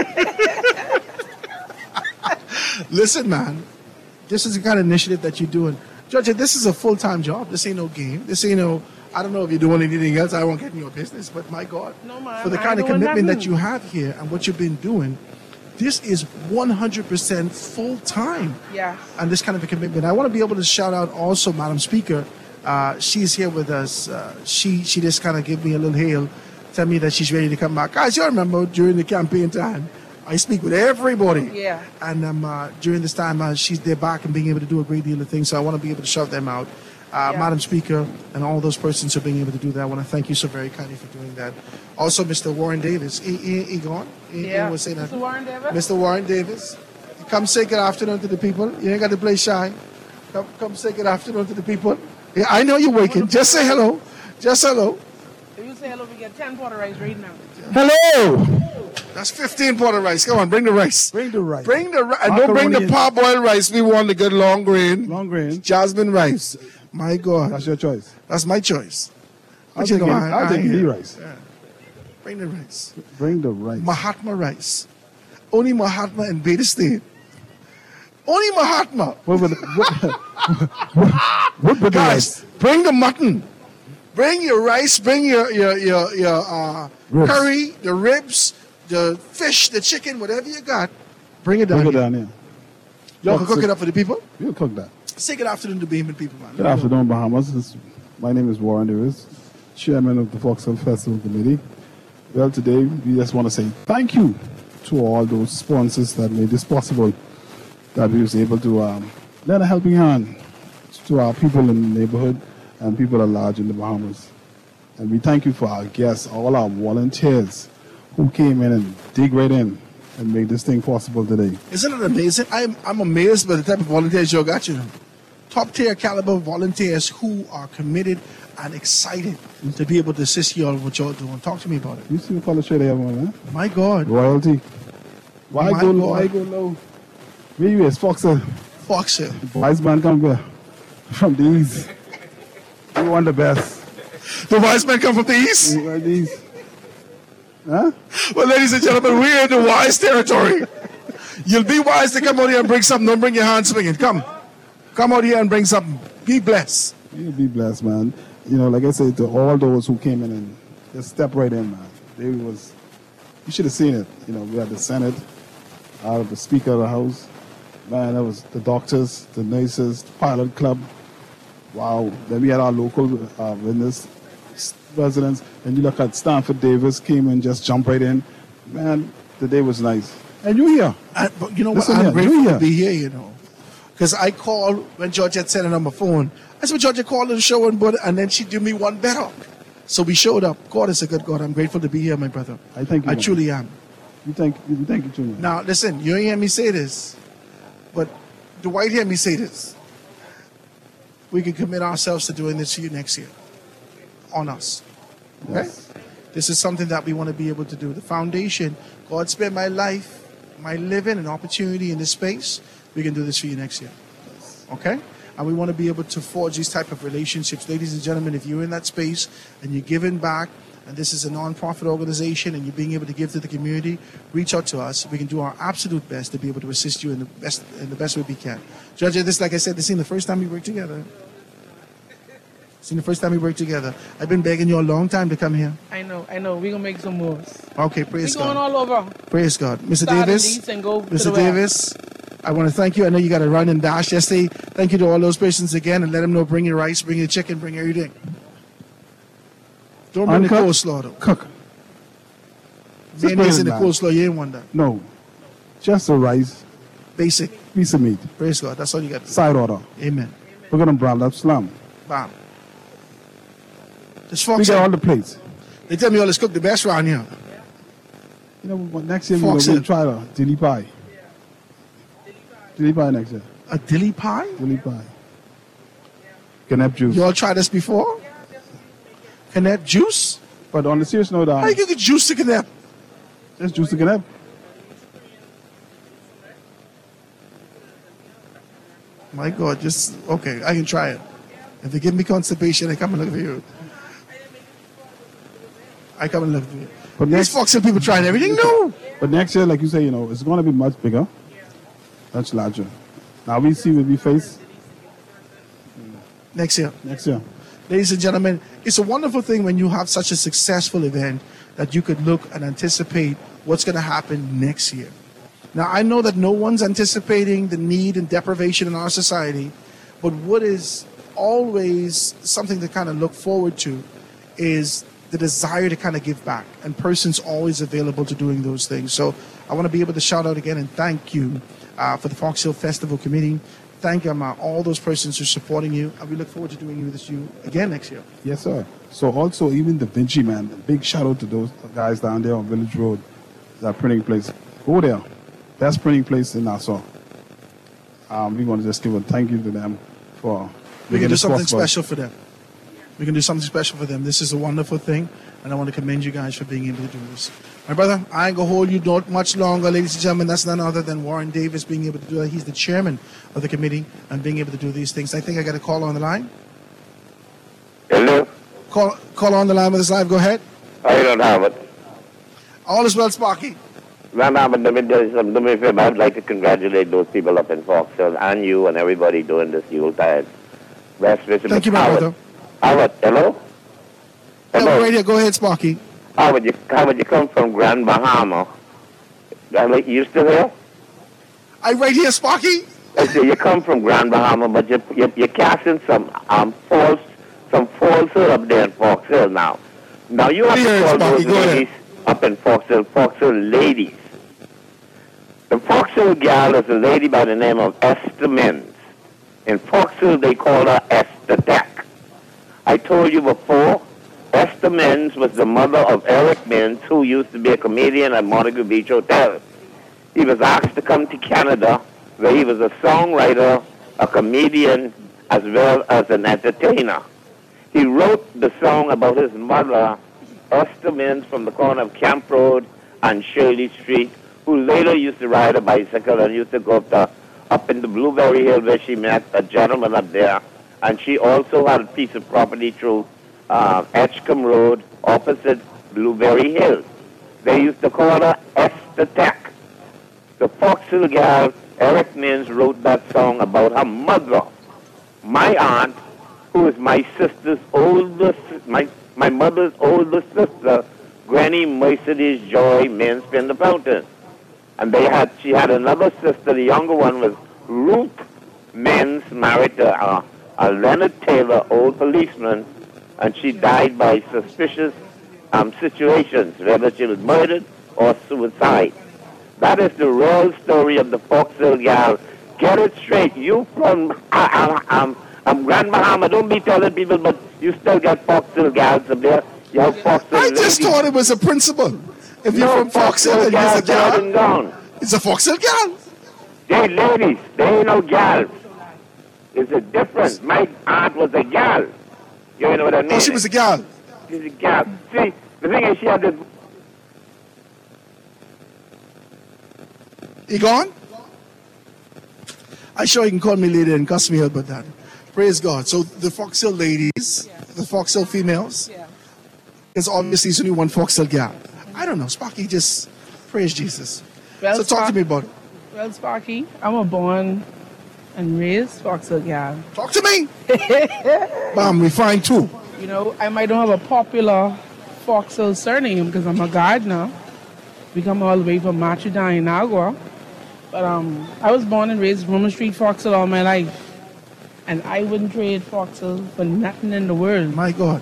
Listen, man. This is the kind of initiative that you're doing. Georgia, this is a full-time job. This ain't no game. This ain't no, I don't know if you're doing anything else. I won't get in your business. But my God, no, man, for the I kind of ain't doing commitment nothing. that you have here and what you've been doing, this is one hundred percent full-time. Yeah. And this kind of a commitment. I want to be able to shout out also Madam Speaker. Uh, she's here with us. Uh, she she just kind of gave me a little hail, tell me that she's ready to come back. Guys, you remember during the campaign time, I speak with everybody. Yeah. And um, uh, during this time, uh, she's there back and being able to do a great deal of things. So I want to be able to shout them out. Uh, Yeah. Madam Speaker, and all those persons who are being able to do that. I want to thank you so very kindly for doing that. Also, Mister Warren Davis. He, he, he gone? He, he Yeah. was saying that. Mister Warren Davis? Mister Warren Davis. Come say good afternoon to the people. You ain't got to play shy. Come, come say good afternoon to the people. Yeah, I know you're waking. Just say hello. Just hello. If you say hello, we get ten quarter rice right now. Hello. That's fifteen pot of rice. Come on, bring the rice. Bring the rice. Bring the rice. And don't bring the parboiled rice. We want the good long grain. Long grain. Jasmine rice. My God. That's your choice. That's my choice. I'll But you take know, it. I- I'll I- take any rice. Yeah. Bring the rice. Bring the rice. Mahatma rice. Only Mahatma in Beta State. Only Mahatma. What would what, what would the Guys, rice? bring the mutton. Bring your rice. Bring your your your, your uh, Ribs. curry, the ribs, the fish, the chicken, whatever you got. Bring it down. Bring it here. down here. Y'all can What's cook it- it up for the people. We'll cook that. Say good afternoon to Bahamian people, man. Good afternoon, Bahamas. This- My name is Warren Davis, Chairman of the Fox Hill Festival Committee. Well, today we just want to say thank you to all those sponsors that made this possible, that we was able to um, lend a helping hand to our people in the neighborhood and people at large in the Bahamas. And we thank you for our guests, all our volunteers who came in and dig right in and made this thing possible today. Isn't it amazing? I'm I'm amazed by the type of volunteers you got, you know. Top tier caliber volunteers who are committed and excited to be able to assist you all with what you're doing. Talk to me about it. You see the color shade they have on, man? My God. Royalty. Why My go low? God. Why go low? Where you is? Foxer. Foxer. Wise man come here. From the east. We want the best. The wise men come from the east? We want the east. Huh? Well, ladies and gentlemen, we're in the wise territory. You'll be wise to come out here and bring something. Don't bring your hand swinging. Come. Come out here and bring something. Be blessed. You be blessed, man. You know, like I said, to all those who came in and just step right in, man. They was, you should have seen it. You know, we had the Senate, out of the Speaker of the House. Man, that was the doctors, the nurses, the pilot club. Wow. Then we had our local uh, witness residents. And you look at Stanford Davis came and just jumped right in. Man, the day was nice. And you here. I, but you know what? Listen I'm here, grateful you to here. be here, you know. Because I called when Georgette said it on my phone. I said, well, Georgette called the show and, but, and then she did me one better. So we showed up. God is a good God. I'm grateful to be here, my brother. I thank you. I man. truly am. You thank, you thank you too, man. Now, listen, you ain't hear me say this, but Dwight hear me say this. we can commit ourselves to doing this for you next year. On us. Okay? Yes. This is something that we want to be able to do. The foundation, God spent my life, my living, and opportunity in this space. We can do this for you next year. Okay? And we want to be able to forge these type of relationships. Ladies and gentlemen, if you're in that space and you're giving back, and this is a non-profit organization, and you're being able to give to the community, reach out to us. We can do our absolute best to be able to assist you in the best in the best way we can. Judge, this, like I said, this ain't the first time we work together. It's the first time we work together. I've been begging you a long time to come here. I know, I know. We're going to make some moves. Okay, praise We're going God. all over. Praise God. Mister Start in Davis, East and go to Mister the west. Davis, I want to thank you. I know you got to run and dash yesterday. Thank you to all those persons again, and let them know, bring your rice, bring your chicken, bring everything. Don't bring Uncut? the coleslaw, though. Cook. Mayonnaise in the man. coleslaw, you ain't want that. No. Just the rice. Basic. Piece of meat. Praise God. That's all you got to do. Side order. Amen. We're going to brown up slum. Bam. This We Fox got Hill. all the plates. They tell me all this cook the best around here. You know, what, next year we're Fox going to Hill. try the dilly pie. Dilly pie next year. A dilly pie? Dilly pie. Canap juice. You all tried this before? Canap juice? But on the serious note, um, How you get juice to canap? just juice to canap. My God, just, okay, I can try it. If they give me constipation, I come and look for you. I come and look for you. But These next, Fox Hill people trying everything new. but next year, like you say, you know, it's going to be much bigger, much larger. Now we see what we face Next year. next year. Ladies and gentlemen, it's a wonderful thing when you have such a successful event that you could look and anticipate what's going to happen next year. Now, I know that no one's anticipating the need and deprivation in our society, but what is always something to kind of look forward to is the desire to kind of give back, and persons always available to doing those things. So I want to be able to shout out again and thank you uh, for the Fox Hill Festival Committee. Thank um, uh, all those persons who are supporting you, and we look forward to doing this you again next year. Yes, sir. So also even the Vinci man, big shout out to those guys down there on Village Road, that printing place. Go there. Best printing place in Nassau. Um, we want to just give a thank you to them for We making can do this something possible. special for them. We can do something special for them. This is a wonderful thing, and I want to commend you guys for being able to do this. My brother, I ain't going to hold you not much longer, ladies and gentlemen. That's none other than Warren Davis being able to do that. He's the chairman of the committee and being able to do these things. I think I got a call on the line. Hello? Call, call on the line with us live. Go ahead. I don't have it. All is well, Sparky. No, no, but let me do some, do me a favor. I'd like to congratulate those people up in Fox Hill and you and everybody doing this Yuletide. Best wishes. Thank you, my Howard. brother. Howard, hello? Yeah, Hello? we're right here. Go ahead, Sparky. Howard, you, Howard, you come from Grand Bahama. Are you still here? I right here, Sparky. I say you come from Grand Bahama, but you, you, you're casting some um, false, some falsehood up there in Fox Hill now. Now you have Here, to call Sparky, those go ahead. ladies up in Fox Hill, Fox Hill ladies. The Fox Hill gal is a lady by the name of Esther Mins. In Fox Hill, they call her Esther Deck. I told you before, Esther Mins was the mother of Eric Mins, who used to be a comedian at Montague Beach Hotel. He was asked to come to Canada, where he was a songwriter, a comedian, as well as an entertainer. He wrote the song about his mother, Esther Mins, from the corner of Camp Road and Shirley Street, who later used to ride a bicycle and used to go up, the, up in the Blueberry Hill where she met a gentleman up there. And she also had a piece of property through uh, Edgecombe Road opposite Blueberry Hill. They used to call her Esther Tech. The Fox Hill gal, Eric Mins, wrote that song about her mother, my aunt, who is my sister's oldest, my, my mother's oldest sister, Granny Mercedes Joy Mins Pin the Fountain. And they had, she had another sister, the younger one was Ruth Mins, married to uh, a Leonard Taylor, old policeman, and she died by suspicious um, situations, whether she was murdered or suicide. That is the real story of the Fox Hill gal. Get it straight. You from uh, um, um, Grand Bahama, don't be telling people, but you still get Fox Hill gals up there. You have Fox Hill I just ladies. thought it was a principle. If you're No, from Fox Hill and gals you're a dead gal, and gone. it's a Fox Hill gal. They ladies, they ain't no gals. It's a difference. My aunt was a gal. You know what I mean? Oh, she was a gal. She's a gal. See, the thing is, she had this. He gone? I'm sure you can call me later and cuss me out about that. Praise God. So the Fox Hill ladies, yeah. the Fox Hill females, yeah. Because obviously it's only one Fox Hill gal. I don't know. Sparky just praise Jesus. Well, so talk Spark- to me about it. Well, Sparky, I'm a born and raised Fox Hill gal. Talk to me. Mom, we find two. You know, I might don't have a popular Fox Hill surname because I'm a gardener. We come all the way from Machuda in Agua. But um, I was born and raised Roman Street Fox Hill all my life. And I wouldn't trade Fox Hill for nothing in the world. My God.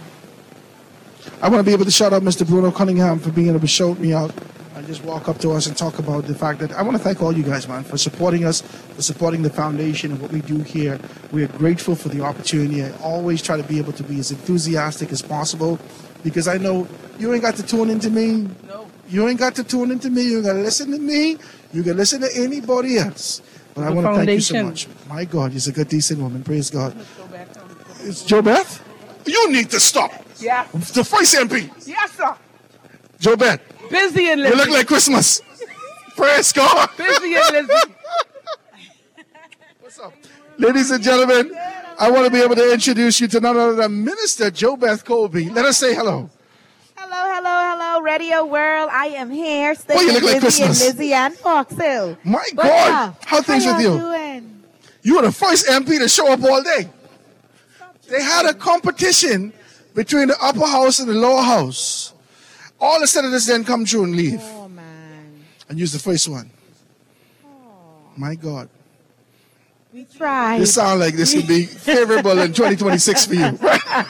I want to be able to shout out Mister Bruno Cunningham for being able to shout me out and just walk up to us and talk about the fact that I want to thank all you guys, man, for supporting us, for supporting the foundation and what we do here. We are grateful for the opportunity. I always try to be able to be as enthusiastic as possible because I know you ain't got to tune into me. No. You ain't got to tune into me. You got to listen to me. You can listen to anybody else. But The I want to thank you so foundation. much. My God, you're a good, decent woman. Praise God. It's Joe Beth? You need to stop. Yeah. The first M P. Yes, sir. Joe Beth. Busy and You Lizzie. look like Christmas. Praise God. Busy and Lizzie. What's up? Ladies and gentlemen, I want to be able to introduce you to none other than Minister Joe Beth Colby. Let us say hello. Hello, hello, hello, Radio World. I am here. Oh, you look like Lizzie and Christmas. Lizzie and Fox Hill. My What's God. up? How things How with y'all you? doing? You were the first M P to show up all day. They had a competition between the upper house and the lower house. All the senators then come through and leave. Oh, man. And use the first one. My God. We tried. This sounds like this will be favorable in twenty twenty-six for you.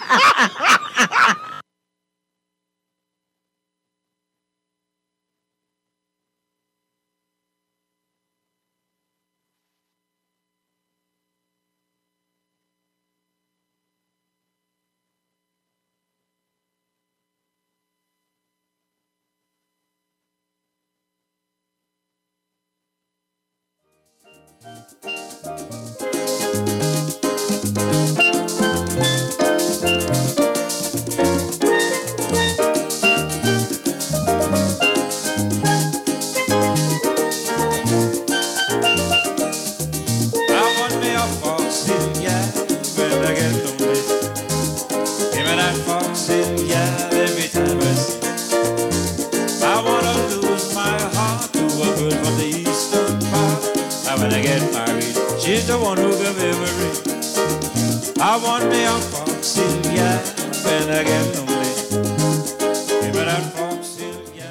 I want me a Fox Hill, yeah, when I get lonely. Give me that Fox Hill, yeah, every time I see. I wanna lose my heart to a girl from the eastern part. And when I get married, she's the one who give everything. I want me a Fox Hill, yeah, when I get lonely. Give me that Fox Hill, yeah.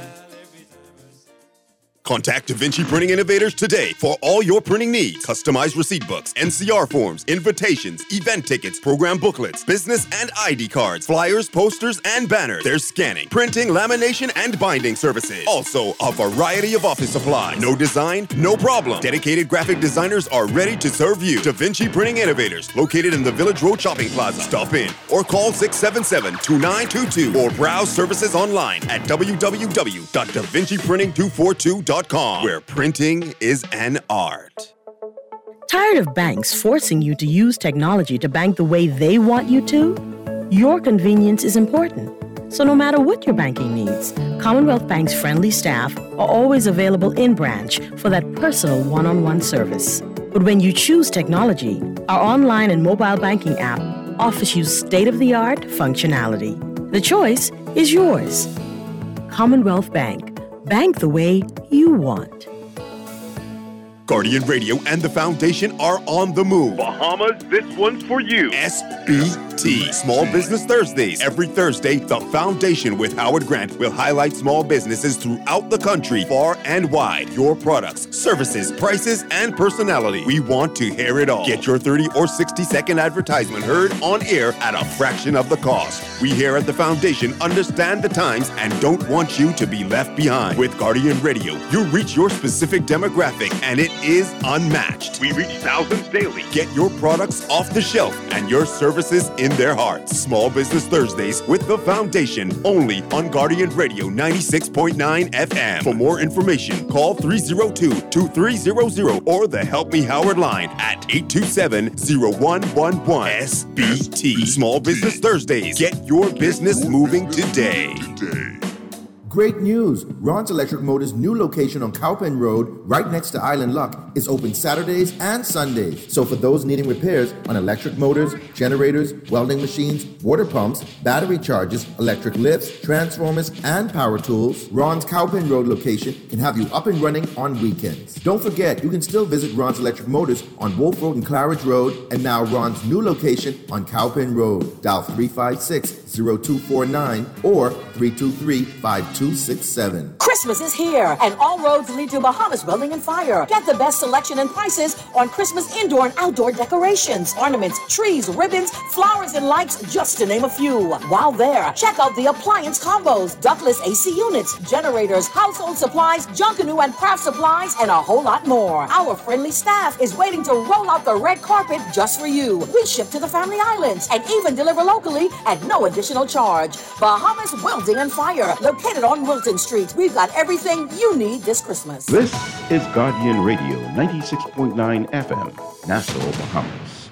Contact Da Vinci Printing Innovators today for all your printing needs. Customized receipt books, N C R forms, invitations, event tickets, program booklets, business and I D cards, flyers, posters, and banners. There's scanning, printing, lamination, and binding services. Also, a variety of office supplies. No design, no problem. Dedicated graphic designers are ready to serve you. Da Vinci Printing Innovators, located in the Village Road Shopping Plaza. Stop in or call six seven seven, two nine two two or browse services online at w w w dot da vinci printing two four two dot com, where printing is an art. Tired of banks forcing you to use technology to bank the way they want you to? Your convenience is important. So no matter what your banking needs, Commonwealth Bank's friendly staff are always available in branch for that personal one-on-one service. But when you choose technology, our online and mobile banking app offers you state-of-the-art functionality. The choice is yours. Commonwealth Bank. Bank the way you want. Guardian Radio and the Foundation are on the move. Bahamas, this one's for you. S B T, Small Business Thursdays. Every Thursday, the Foundation with Howard Grant will highlight small businesses throughout the country, far and wide. Your products, services, prices, and personality. We want to hear it all. Get your thirty or sixty second advertisement heard on air at a fraction of the cost. We here at the Foundation understand the times and don't want you to be left behind. With Guardian Radio, you reach your specific demographic and it is unmatched. We reach thousands daily. Get your products off the shelf and your services in in their hearts. Small Business Thursdays with the Foundation, only on Guardian Radio ninety-six point nine F M. For more information, call three oh two, two three zero zero or the Help Me Howard line at eight two seven, zero one one one. S B T. Small Business Thursdays. Get your business moving today. Great news! Ron's Electric Motors' new location on Cowpen Road, right next to Island Luck, is open Saturdays and Sundays. So for those needing repairs on electric motors, generators, welding machines, water pumps, battery chargers, electric lifts, transformers, and power tools, Ron's Cowpen Road location can have you up and running on weekends. Don't forget, you can still visit Ron's Electric Motors on Wolf Road and Claridge Road, and now Ron's new location on Cowpen Road. Dial three five six, zero two four nine or three two three, five two six seven. Christmas is here, and all roads lead to Bahamas Building and Fire. Get the best selection and prices on Christmas indoor and outdoor decorations, ornaments, trees, ribbons, flowers, and lights, just to name a few. While there, check out the appliance combos, ductless A C units, generators, household supplies, Junkanoo and craft supplies, and a whole lot more. Our friendly staff is waiting to roll out the red carpet just for you. We ship to the Family Islands and even deliver locally at no additional charge. Bahamas Welding and Fire, located on Wilton Street. We've got everything you need this Christmas. This is Guardian Radio ninety-six point nine F M, Nassau, Bahamas.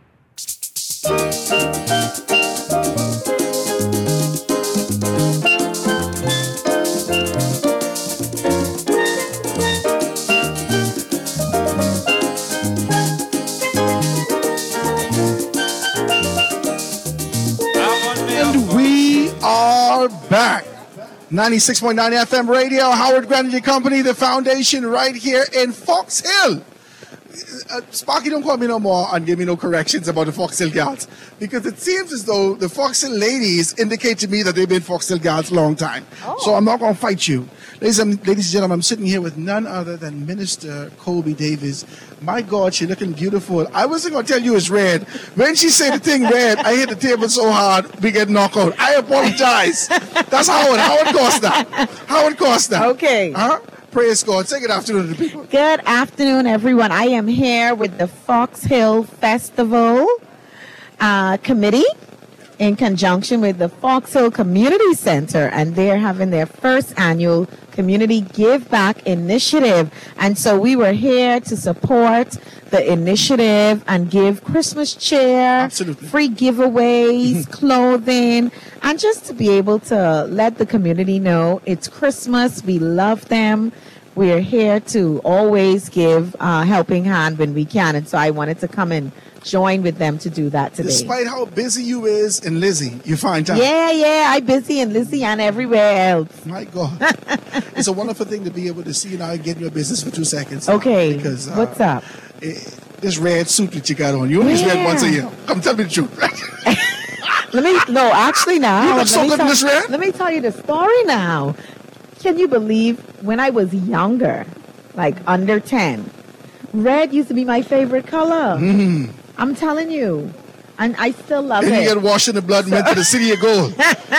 And we are back. ninety-six point nine F M radio, Howard Grant and Company, the Foundation, right here in Fox Hill. Uh, Sparky, don't call me no more and give me no corrections about the Fox Hill Guards, because it seems as though the Fox Hill ladies indicate to me that they've been Fox Hill Guards a long time. Oh. So I'm not going to fight you. Ladies and, ladies and gentlemen, I'm sitting here with none other than Minister Colby Davis. My God, she's looking beautiful. I wasn't going to tell you it's red. When she said the thing red, I hit the table so hard, we get knocked out. I apologize. That's Howard. Howard Costa. Howard Costa. Okay. Huh? Praise God. Say good afternoon to the people. Good afternoon, everyone. I am here with the Fox Hill Festival uh, Committee in conjunction with the Fox Hill Community Center, and they're having their first annual Community Give Back Initiative. And so we were here to support the initiative and give Christmas cheer, Absolutely. free giveaways, clothing, and just to be able to let the community know it's Christmas. We love them. We're here to always give a helping hand when we can. And so I wanted to come and join with them to do that today. Despite how busy you is in Lizzie, you find time. Yeah, yeah, I'm busy in Lizzie and everywhere else. My God. It's a wonderful thing to be able to see you now and get in your business for two seconds. Okay, Because, uh, what's up? It, this red suit that you got on, you only Yeah. red once a year. Come tell me the truth. Let me, no, actually now. You look let so me good in tell- this red. Let me tell you the story now. Can you believe when I was younger, like under ten, red used to be my favorite color. Mm. I'm telling you. And I still love Then it. you get washed in the blood and went to the city of gold.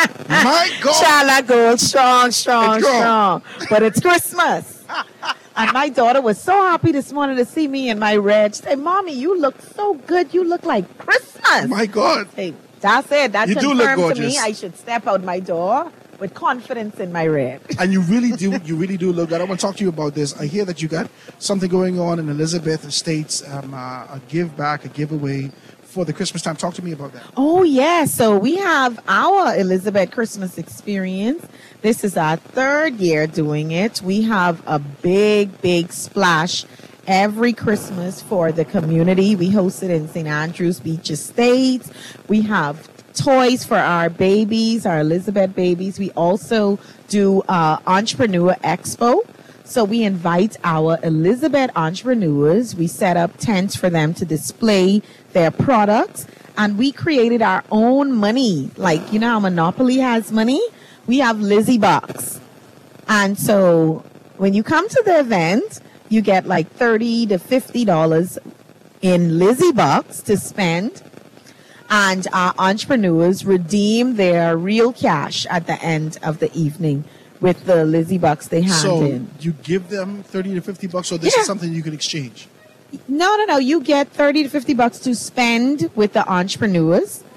My God. Chala gold, strong, strong, It's strong. But it's Christmas. And my daughter was so happy this morning to see me in my red. She said, Mommy, you look so good. You look like Christmas. My God. Hey, that's it. That You do look confirmed to me gorgeous. I should step out my door with confidence in my red. And you really do, you really do look good. I want to talk to you about this. I hear that you got something going on in Elizabeth Estates, um, uh, a give back, a giveaway for the Christmas time. Talk to me about that. Oh, yeah. So we have our Elizabeth Christmas experience. This is our third year doing it. We have a big, big splash every Christmas for the community. We host it in Saint Andrews Beach Estates. We have toys for our babies, our Elizabeth babies. We also do uh, Entrepreneur Expo. So we invite our Elizabeth entrepreneurs. We set up tents for them to display their products. And we created our own money. Like, you know how Monopoly has money? We have Lizzie Box. And so when you come to the event, you get like thirty to fifty dollars in Lizzie Box to spend. And our entrepreneurs redeem their real cash at the end of the evening with the Lizzie Bucks they hand So in. you give them thirty to fifty bucks, so this Yeah. is something you can exchange. No, no, no. You get thirty to fifty bucks to spend with the entrepreneurs.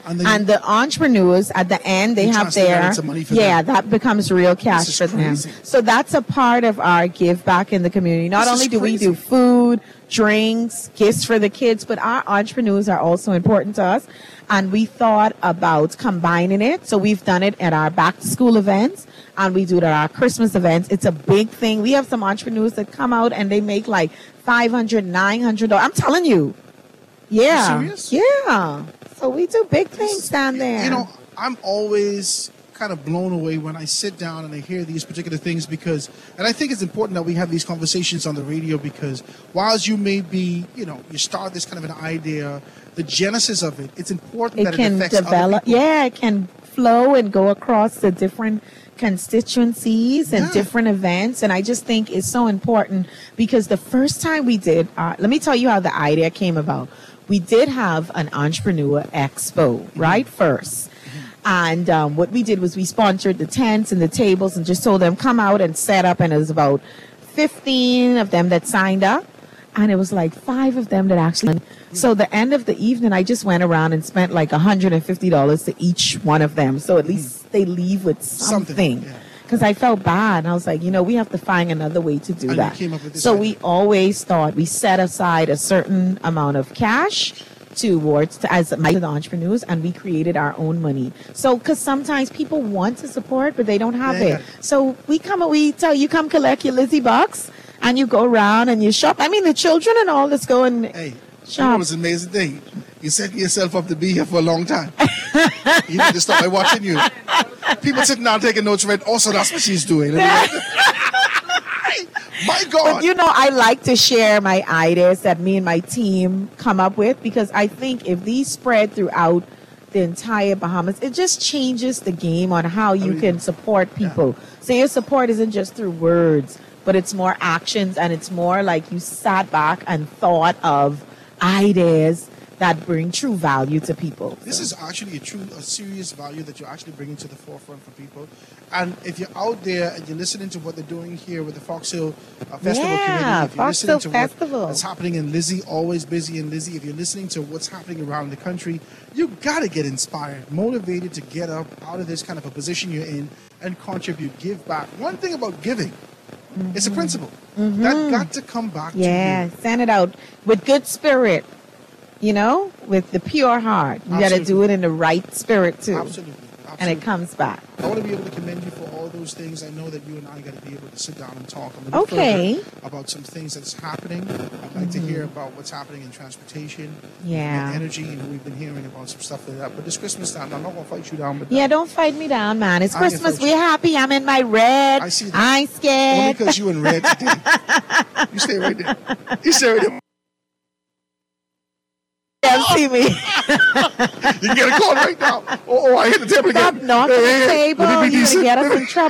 And, and the entrepreneurs at the end, they have their, yeah, them. that becomes real cash for crazy. them. So that's a part of our give back in the community. Not this only do we do food, drinks, gifts for the kids, but our entrepreneurs are also important to us. And we thought about combining it. So we've done it at our back to school events and we do it at our Christmas events. It's a big thing. We have some entrepreneurs that come out and they make like five hundred dollars, nine hundred dollars. I'm telling you. Yeah. Are you serious? Yeah. So we do big things down there. You know, I'm always kind of blown away when I sit down and I hear these particular things because, and I think it's important that we have these conversations on the radio because whilst you may be, you know, you start this kind of an idea, the genesis of it, it's important it that can it affects develop. other people. Yeah, it can flow and go across the different constituencies and yeah. different events. And I just think it's so important because the first time we did, uh, let me tell you how the idea came about. We did have an entrepreneur expo, mm-hmm. right, first. And um, what we did was we sponsored the tents and the tables and just told them, come out and set up. And it was about fifteen of them that signed up. And it was like five of them that actually. So the end of the evening, I just went around and spent like one hundred fifty dollars to each one of them. So at least they leave with something. Because yeah. I felt bad. And I was like, you know, we have to find another way to do and that. Came up with this so idea. we always thought we set aside a certain amount of cash towards to, as my the entrepreneurs, and we created our own money. So because sometimes people want to support but they don't have yeah, it. yeah. So we come we tell you come collect your Lizzie bucks and you go around and you shop. I mean the children and all that's going hey, shop. You know what's an amazing thing? You set yourself up to be here for a long time. You need to stop by watching you. People sitting down taking notes, right? Also, that's what she's doing. My God. But you know, I like to share my ideas that me and my team come up with because I think if these spread throughout the entire Bahamas, it just changes the game on how you I mean, can support people. Yeah. So your support isn't just through words, but it's more actions and it's more like you sat back and thought of ideas that bring true value to people. This is actually a true, a serious value that you're actually bringing to the forefront for people. And if you're out there and you're listening to what they're doing here with the Fox Hill uh, Festival yeah, Committee, if you're Fox listening Hill to Festival. what, what's happening in Lizzie, always busy in Lizzie, if you're listening to what's happening around the country, you got to get inspired, motivated to get up out of this kind of a position you're in and contribute, give back. One thing about giving, mm-hmm. it's a principle. Mm-hmm. That got to come back yeah, to you. Yeah, send it out with good spirit. You know, with the pure heart. You got to do it in the right spirit, too. Absolutely. Absolutely. And it comes back. I want to be able to commend you for all those things. I know that you and I got to be able to sit down and talk a little okay. further about some things that's happening. I'd like mm-hmm. to hear about what's happening in transportation, yeah, and energy, and we've been hearing about some stuff like that. But this Christmas time, I'm not going to fight you down. But yeah, don't fight me down, man. It's I Christmas. We're happy. I'm in my red. I see that. I ain't scared. Only because you in red today. You stay right there. You stay right there. See me. You can get a call right now. Oh, oh I hit the table Stop again. knocking hey, the hey, table. You're going to get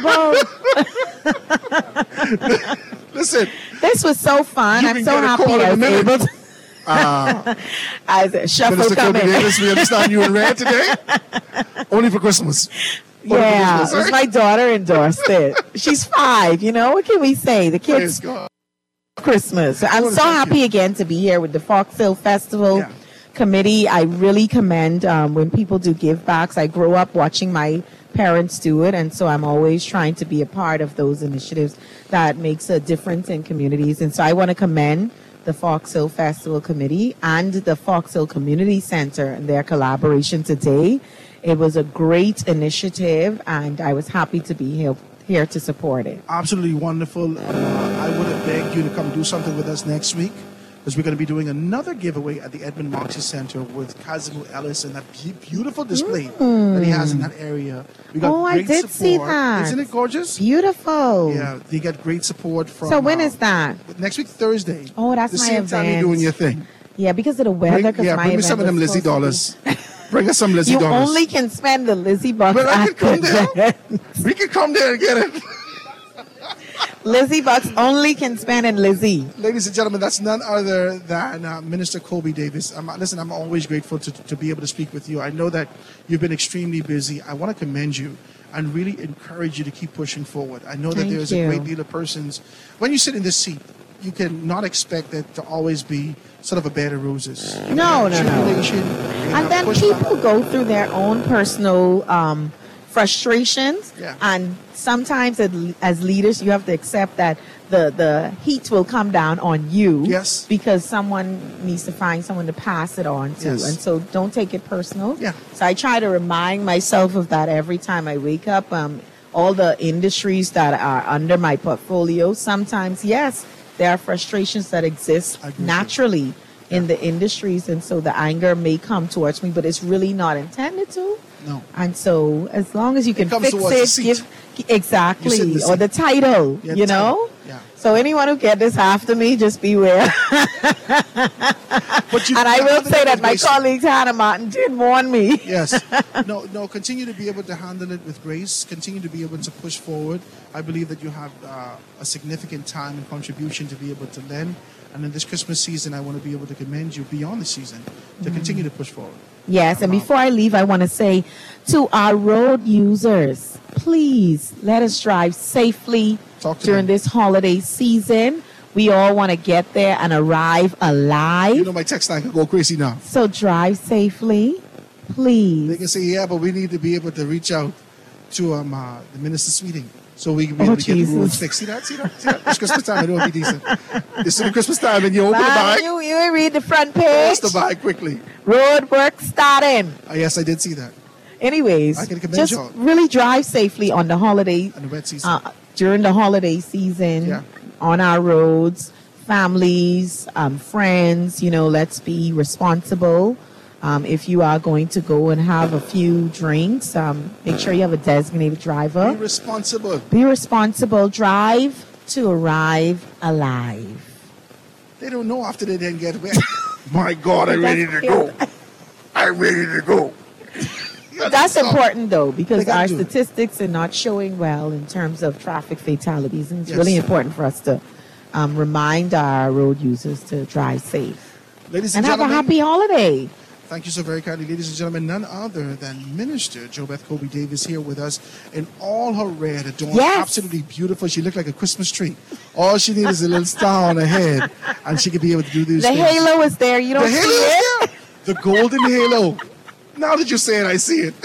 us in trouble. Listen. This was so fun. I'm so happy I was able to. Uh, I shuffle Minister coming. Kobe Davis, we understand you in red today. Only for Christmas. Only yeah, for Christmas. my daughter endorsed it. She's five. You know, what can we say? The kids. Christmas. I'm so happy you. again to be here with the Fox Hill Festival. Yeah. Committee. I really commend um, when people do give backs. I grew up watching my parents do it, and so I'm always trying to be a part of those initiatives that makes a difference in communities. And so I want to commend the Fox Hill Festival Committee and the Fox Hill Community Center and their collaboration today. It was a great initiative, and I was happy to be here here to support it. Absolutely wonderful. Uh, I would have begged you to come do something with us next week, because we're going to be doing another giveaway at the Edmund Moxie Center with Kazimu Ellis and that beautiful display mm. that he has in that area. We got oh, great I did support. see that. Isn't it gorgeous? Beautiful. Yeah, they got great support from... So when uh, is that? Next week, Thursday. Oh, that's the my same event. time you're doing your thing. Yeah, because of the weather. Bring, yeah, my bring me some of them Lizzie dollars. Bring us some Lizzie you dollars. You only can spend the Lizzie bucks. But I can come there. We can come there and get it. Lizzie bucks only can spend in Lizzie. Ladies and gentlemen, that's none other than uh, Minister Kobe Davis. Um, listen, I'm always grateful to, to be able to speak with you. I know that you've been extremely busy. I want to commend you and really encourage you to keep pushing forward. I know that Thank there's you. a great deal of persons. When you sit in this seat, you can not expect it to always be sort of a bed of roses. No, no, no. Tribulation, And then people go through their own personal um, frustrations. Yeah. And sometimes as, as leaders, you have to accept that the, the heat will come down on you. Yes. Because someone needs to find someone to pass it on to. Yes. And so don't take it personal. Yeah. So I try to remind myself of that every time I wake up. Um, all the industries that are under my portfolio, sometimes, yes, there are frustrations that exist naturally in the industries, and so the anger may come towards me, but it's really not intended to. No. And so, as long as you can comes fix towards the it, seat. give exactly, You sit in the or seat. the title, Yeah, the you know. title. Yeah. So anyone who get this after me, just beware. But you And I will handle say it that with my grace. colleague Hannah Martin did warn me. Yes. No, no, continue to be able to handle it with grace. Continue to be able to push forward. I believe that you have uh, a significant time and contribution to be able to lend. And in this Christmas season, I want to be able to commend you beyond the season to Mhm. continue to push forward. Yes, and before I leave, I want to say to our road users, please let us drive safely during this holiday season. We all want to get there and arrive alive. You know, my text line can go crazy now. So drive safely, please. They can say, yeah, but we need to be able to reach out to um, uh, the Minister Sweeting so we can be Oh, able to get the roads Jesus. fixed. See that? See that? See that? It's Christmas time. It don't be decent. This is the Christmas time and you open the Man, bag. you, you read the front page. Close the bag quickly. Road work starting. Uh, yes, I did see that. Anyways, I can commend just y'all. really drive safely on the holiday, And the wet season. uh, during the holiday season, Yeah. on our roads, families, um, friends. You know, let's be responsible. Um, if you are going to go and have a few drinks, um, make sure you have a designated driver. Be responsible. Be responsible. Drive to arrive alive. They don't know after they didn't get wet. My God, I'm ready to go. I'm ready to go. That's important though, because They gotta our do it. statistics are not showing well in terms of traffic fatalities, and it's Yes. really important for us to um, remind our road users to drive safe Ladies and and have a gentlemen, happy holiday. thank you so very kindly, ladies and gentlemen. None other than Minister JoBeth Kobe Davis here with us in all her red, adorned, Yes. absolutely beautiful. She looked like a Christmas tree. All she needs is a little star on her head, and she could be able to do these The things. halo is there. You don't The see halo it. is there. The golden halo. Now that you say it, I see it.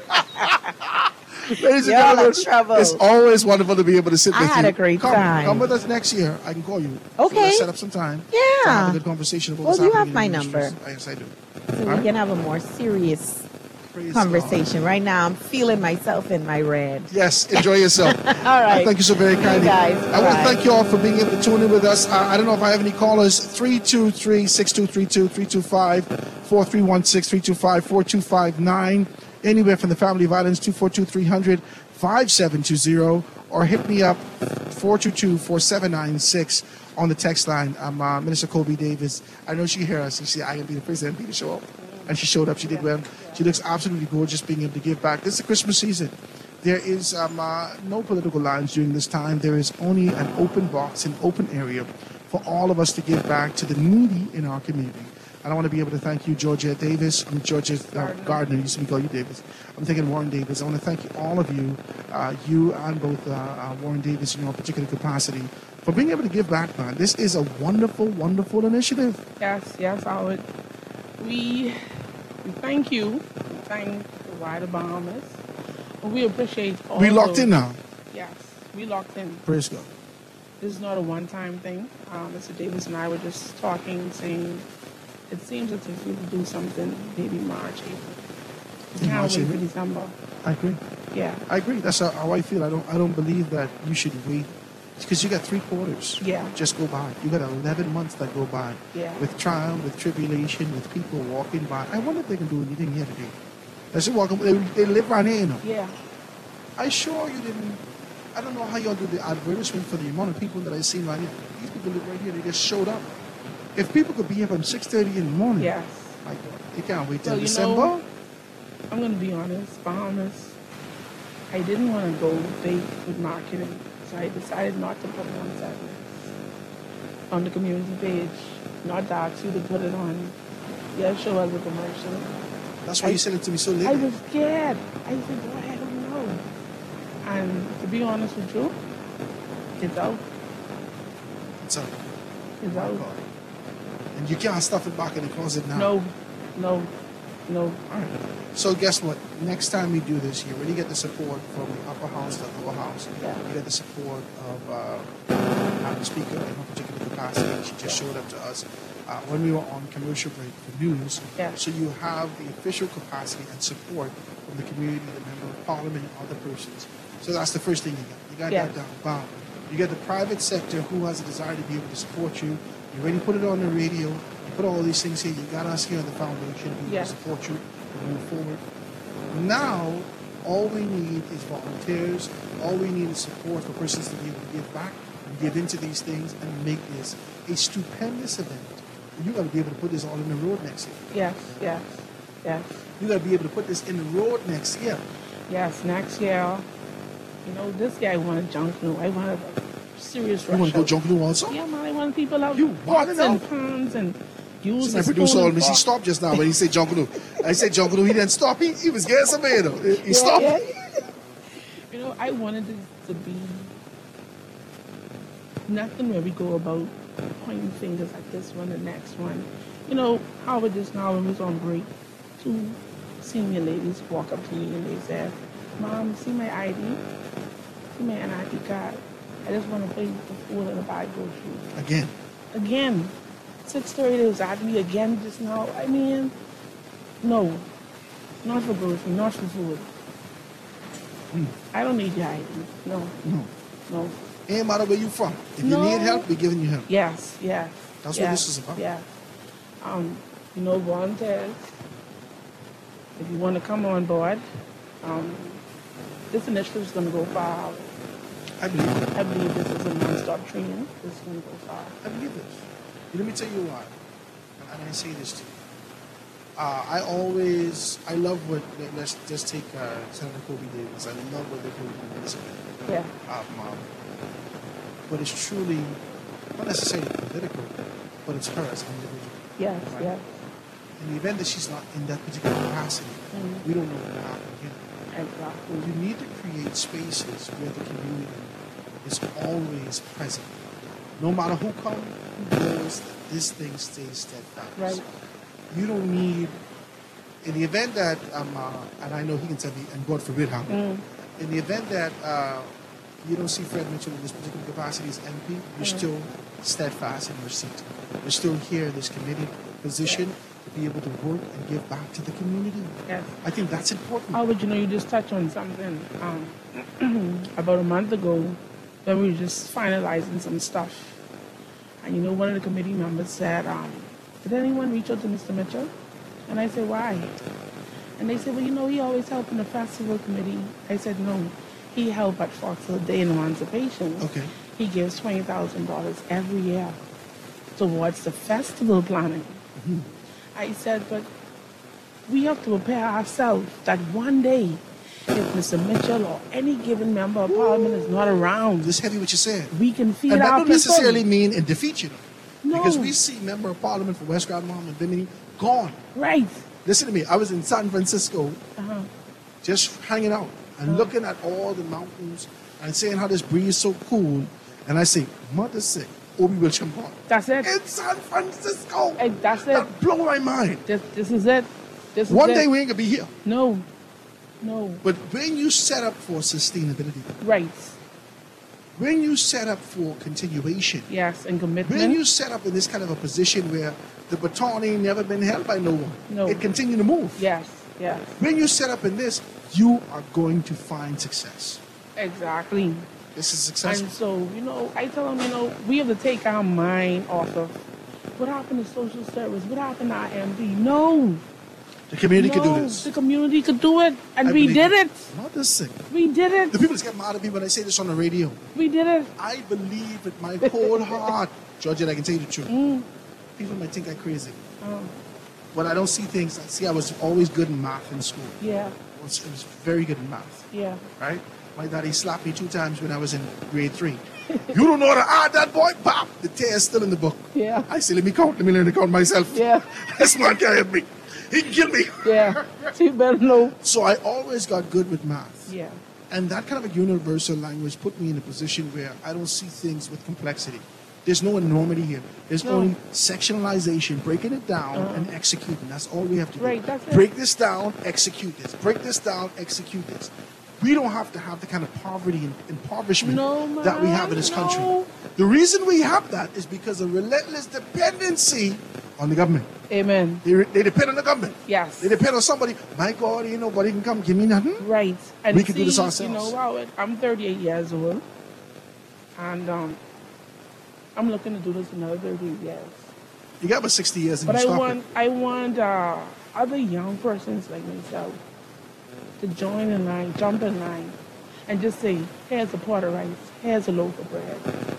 Ladies and Y'all are gentlemen, trouble. it's always wonderful to be able to sit I with you. had a great come, time. Come with us next year. I can call you. Okay. So let's set up some time. Yeah. To have a good conversation about Well, what's you happening have in my the number. ministries. Yes, I do. So All we right? can have a more serious Praise conversation. Right now, I'm feeling myself in my red. Yes, enjoy yourself. All right. Thank you so very You kindly. guys, I want to bye. thank you all for being able to tune in with us. Uh, I don't know if I have any callers. three two three, six two three two, three two five, four three one six, three two five, four two five nine. Anywhere from the Family Violence, two four two, three hundred, five seven two zero. Or hit me up, four two two, four seven nine six on the text line. I'm uh, Minister Kobe Davis. I know she hear us. She said, I can be the first M P to show up. And she showed up. She did well. She looks absolutely gorgeous being able to give back. This is the Christmas season. There is um, uh, no political lines during this time. There is only an open box, an open area for all of us to give back to the needy in our community. And I want to be able to thank you, Georgia Davis. I'm Georgia uh, Gardner. Used to be called you Davis. I'm thinking Warren Davis. I want to thank you, all of you, uh, you and both uh, uh, Warren Davis in your particular capacity, for being able to give back, man. This is a wonderful, wonderful initiative. Yes, yes, Howard. We, we thank you. We thank the wider Bahamas. And we appreciate all We locked those- in now. Yes, we locked in. Praise God. This is not a one-time thing. Uh, Mister Davis and I were just talking, saying it seems as if we would do something maybe March, April. We In can't March, wait for April? December. I agree. Yeah. I agree. That's how, how I feel. I don't. I don't believe that you should wait, because you got three quarters. Yeah. Just go by. You got eleven months that go by. Yeah. With trial, with tribulation, with people walking by. I wonder if they can do anything here today. They should walk. They, they live right here, you know. Yeah. I sure you didn't. I don't know how y'all do the advertisement for the amount of people that I seen right here. These people live right here. They just showed up. If people could be here from six thirty in the morning. Yes. My God, they can't wait till Well, you December. know, I'm going to be honest, Bahamas, I didn't want to go big with marketing, so I decided not to put it on segments. On the community page, not to ask you to put it on your show as a commercial. That's why I- you said it to me so late. I was scared. I said, boy, I don't know. And to be honest with you, it's out. It's out. It's out. And you can't stuff it back in the closet now. No, no, no. All right. So guess what? Next time we do this, you really get the support from the upper house to the lower house. Yeah. You get the support of uh, the speaker in her particular capacity. She just showed up to us uh, when we were on commercial break for news. Yeah. So you have the official capacity and support from the community, the member of parliament, and other persons. So that's the first thing you got. You got Yeah. that down. Bam. You get the private sector who has a desire to be able to support you. You already put it on the radio. You put all these things here. You got us here on the foundation who Yeah. will support you and move forward. Now, all we need is volunteers. All we need is support for persons to be able to give back and give into these things and make this a stupendous event. And you got to be able to put this all in the road next year. Yes, yes, yes. You got to be able to put this in the road next year. Yes, next year. You know, this guy wanted junk new. I wanted a serious rush. You want to go out. junk new also? Yeah, man, I want people out. You want pots to and know? pans and use So the my producer spoon and always, he fork. stopped just now when he said Junkanoo. I said Junkanoo, he didn't stop. He, he was getting somewhere though. He Yeah, stopped. yeah. You know, I wanted it to be nothing where we go about pointing fingers at this one, the next one. You know, Howard just now when we was on break, two senior ladies walk up to me and they said, Mom, see my I D? See my N I D card? I just want to pay the food and buy groceries. Again. Again. Six thirty was at me again just now. I mean, no. Not for groceries, not for food. Hmm. I don't need your I D. No. No. No. Ain't matter where you from. If No. you need help, we're giving you help. Yes, yes. That's yes, what this is about. Yeah. Um, you know, volunteers, if you want to come on board, um, this initiative is going to go far. I believe it. I believe this is a non-stop training. This is going to go far. I believe this. Let me tell you why. And, and I say this to you. Uh, I always, I love what, let- let's just take uh, Senator Kobe Davis. I love what they're doing in this event. Yeah. Um, um, but it's truly, not necessarily political, but it's her as an individual. Yes, right? yes. In the event that she's not in that particular capacity, Mhm. we don't know what will happen here. Exactly. You need to create spaces where the community is always present. No matter who comes, who goes, this thing stays steadfast. Right. You don't need, in the event that, um, uh, and I know he can tell me, and God forbid how, Mm. in the event that uh, you don't see Fred Mitchell in this particular capacity as M P, you're Mm. still steadfast in your seat. You're still here in this committee position to be able to work and give back to the community. Yes. I think that's important. How would you know you just touched on something um, about a month ago when we were just finalizing some stuff. And you know, one of the committee members said, um, did anyone reach out to Mister Mitchell? And I said, why? And they said, well, you know, he always helped in the festival committee. I said, no, he helped at Fox Hill Day in Emancipation. Okay. He gives twenty thousand dollars every year towards the festival planning. Mm-hmm. I said, but we have to prepare ourselves that one day, if Mister Mitchell or any given member of parliament is not around, this heavy what you said, we can feed And that our don't people. necessarily mean in defeat you. No. Because we see member of parliament for West Grand Mountain and Bimini gone. Right. Listen to me. I was in San Francisco Uh-huh. just hanging out and looking at all the mountains and saying how this breeze is so cool. And I say, mother sick, Obi Wilsham Park. That's it. In San Francisco. Hey, that's it. That blew my mind. This, this is it. This is One it. day we ain't gonna be here. No. No. But when you set up for sustainability, Right. when you set up for continuation, Yes, and commitment. when you set up in this kind of a position where the baton ain't never been held by no one, No. it continue to move. Yes, yes. When you set up in this, you are going to find success. Exactly. This is successful. And so, you know, I tell them, you know, we have to take our mind off of what happened to social service, what happened to our M D. No. The community no, can do this. The community could do it, and I we believe did it. it. Not this thing. We did it. The people just get mad at me when I say this on the radio. We did it. I believe with my whole heart, Georgia, I can tell you the truth. Mm. People might think I'm crazy. Oh, But I don't see things. I see I was always good in math in school. yeah, I was, I was very good in math, yeah. right? My daddy slapped me two times when I was in grade three. You don't know how to add that, boy? Bam! The tear is still in the book. Yeah. I say, let me count. Let me learn to count myself. Yeah. This man can't help me. He can kill me. Yeah. So you better know. So I always got good with math. Yeah. And that kind of a universal language put me in a position where I don't see things with complexity. There's no enormity here. There's No. only sectionalization, breaking it down Uh-huh. and executing. That's all we have to do. Right, that's it. Break this down, execute this. Break this down, execute this. We don't have to have the kind of poverty and impoverishment No, that we have in this man, country. no. The reason we have that is because of relentless dependency on the government. Amen. They, re- they depend on the government. Yes. They depend on somebody. My God, ain't nobody can come give me nothing. Right. And we can see, do this ourselves. You know, Howard, I'm thirty-eight years old, and um, I'm looking to do this another thirty-eight years. You got about sixty years and But you I stop want, it. I want uh, other young persons like myself to join in line, jump in line, and just say, here's a pot of rice, here's a loaf of bread.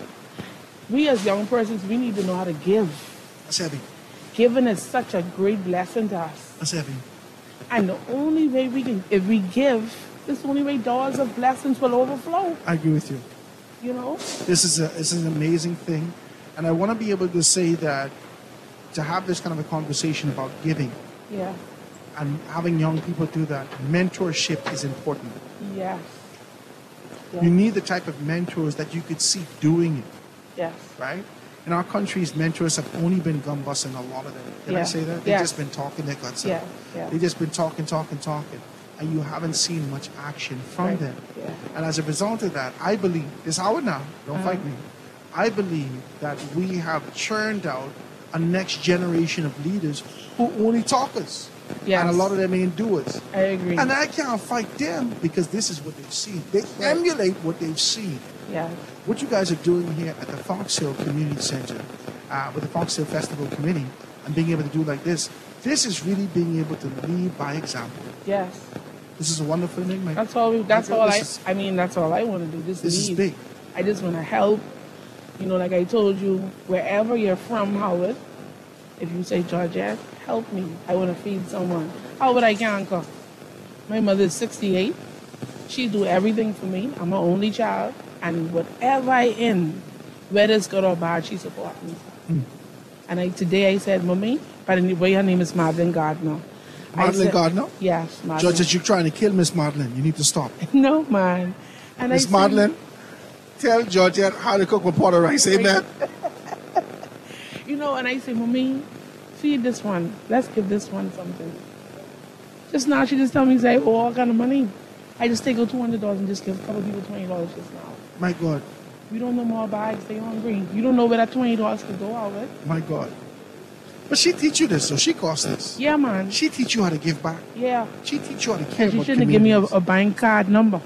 We as young persons, we need to know how to give. That's heavy. Giving is such a great blessing to us. That's heavy. And the only way we can, if we give, this the only way doors of blessings will overflow. I agree with you. You know? This is a this is an amazing thing, and I want to be able to say that to have this kind of a conversation about giving Yeah. and having young people do that, mentorship is important. Yes. You need the type of mentors that you could see doing it, Yes. right? In our country's mentors have only been gum busting, a lot of them. Did I Yeah. say that? They've Yeah. just been talking their guts out. Yeah. Yeah. They've just been talking, talking, talking, and you haven't seen much action from Right. them. Yeah. And as a result of that, I believe, this Howard now, don't Uh-huh. fight me. I believe that we have churned out a next generation of leaders who only talkers. Yes. And a lot of them ain't doers. I agree. And I can't fight them because this is what they've seen. They emulate what they've seen. Yeah. What you guys are doing here at the Fox Hill Community Center uh, with the Fox Hill Festival Committee and being able to do like this, this is really being able to lead by example. Yes. This is a wonderful thing, man. That's all. We, that's This all I. is- I mean, that's all I want to do. Just This is lead. big. I just want to help. You know, like I told you, wherever you're from, Howard, if you say Georgette, help me. I want to feed someone. Howard, I can't cook. My mother is sixty-eight. She do everything for me. I'm her only child, and whatever I in, whether it's good or bad, she supports me. Mm. And I, today I said, Mommy, by the way, her name is Madeline Gardner. I Madeline said- Gardner? Yes, Madeline. Judge, that you're trying to kill Miss Madeline. You need to stop. No, man. And I Miss said- Madeline, tell Georgette how to cook a pot of rice. Amen. You know, and I say, Mommy, feed this one. Let's give this one something. Just now, she just tell me, say, oh, all kind of money. I just take out two hundred dollars and just give a couple people twenty dollars just now. My God. We don't know more bags, stay hungry. You don't know where that twenty dollars could go out with. My God. But she teach you this, so she cost this. Yeah, man. She teach you how to give back. Yeah. She teach you how to care And she about shouldn't have given me a, communities. a bank card number.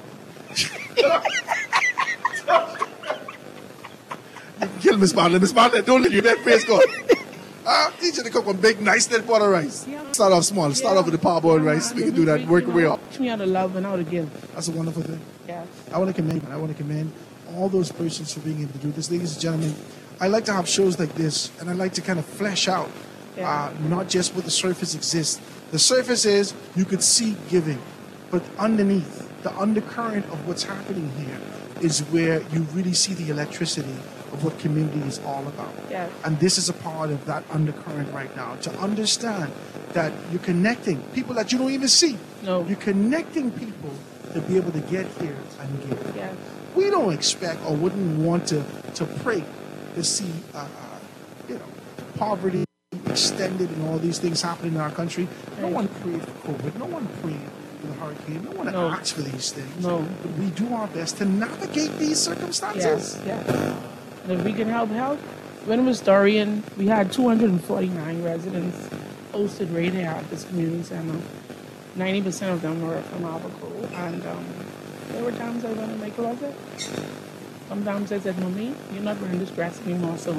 Kill Miss Madeline. Miss Madeline, don't let you that praise God. Ah, teach her to cook one big, nice little pot of rice. Start off small. Start off with the parboiled rice. We can do that. Work our way up. Teach me how to love and how to give. That's a wonderful thing. Yes. I want to commend. I want to commend all those persons for being able to do this. Ladies and gentlemen, I like to have shows like this, and I like to kind of flesh out uh, not just what the surface exists. The surface is you could see giving, but underneath, the undercurrent of what's happening here is where you really see the electricity of what community is all about. Yes. And this is a part of that undercurrent right now, to understand that you're connecting people that you don't even see. No. You're connecting people to be able to get here and give. Yes. We don't expect or wouldn't want to, to pray to see uh, uh, you know, poverty extended and all these things happening in our country. No one prayed for COVID. No one prayed for the hurricane. No one No. asked for these things. No. But we do our best to navigate these circumstances. Yes, yes. And if we can help, help. When it was Dorian, we had two hundred forty-nine residents hosted right here at this community center. ninety percent of them were from Abaco. And um, there were times I went in my closet. Sometimes I said, Mommy, you're not wearing this dress anymore, so.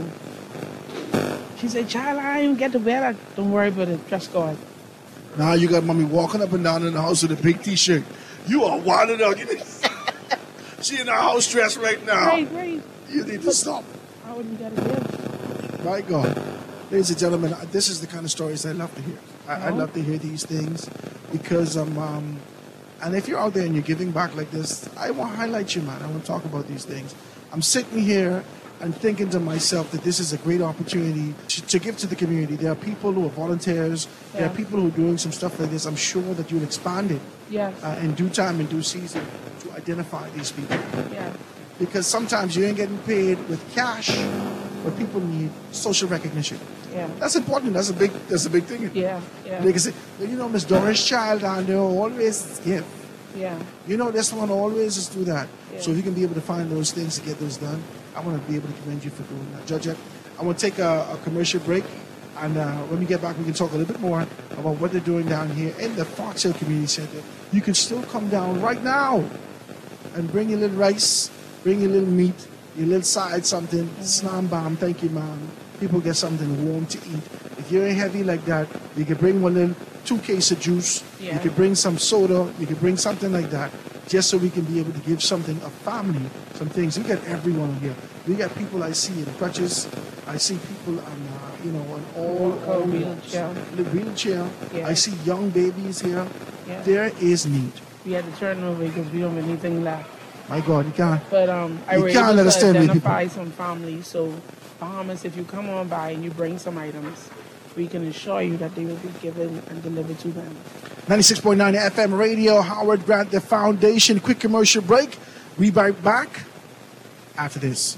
She said, child, I didn't get to wear that. Don't worry about it. Trust God. Now you got mommy walking up and down in the house with a big t-shirt. You are wilding out. You need- she in her house dress right now. Right, right. You need to stop. How would you got to give? My God. Ladies and gentlemen, this is the kind of stories I love to hear. I, I Oh. love to hear these things because, um, um, and if you're out there and you're giving back like this, I want to highlight you, man. I want to talk about these things. I'm sitting here and thinking to myself that this is a great opportunity to, to give to the community. There are people who are volunteers. There Yeah. are people who are doing some stuff like this. I'm sure that you'll expand it Yes. uh, in due time, in due season, to identify these people. Yeah. Because sometimes you ain't getting paid with cash. but people need social recognition. Yeah. That's important. That's a big. That's a big thing. Yeah, yeah. They can say, well, you know, Miss Doris Child down there always give. Yeah. You know, this one always just do that. Yeah. So if you can be able to find those things to get those done, I want to be able to commend you for doing that. Judge, I want to take a, a commercial break, and uh, when we get back, we can talk a little bit more about what they're doing down here in the Fox Hill Community Center. You can still come down right now and bring your little rice, bring your little meat, your little side something, slam bam, thank you, ma'am. People get something warm to eat. If you're heavy like that, you can bring one little two case of juice. Yeah. You can bring some soda. You can bring something like that, just so we can be able to give something, a family, some things. We got everyone here. We got people I see in crutches. I see people on, uh, you know, on all, all wheelchair. The wheelchair. Yeah. I see young babies here. Yeah. There is need. We had to turn over because we don't have anything left. My God, you can't. But um, I You was can't able to understand me, identify some families. So, Bahamas, if you come on by and you bring some items, we can assure you that they will be given and delivered to them. ninety-six point nine F M radio, Howard Grant, the Foundation. Quick commercial break. We be right back after this.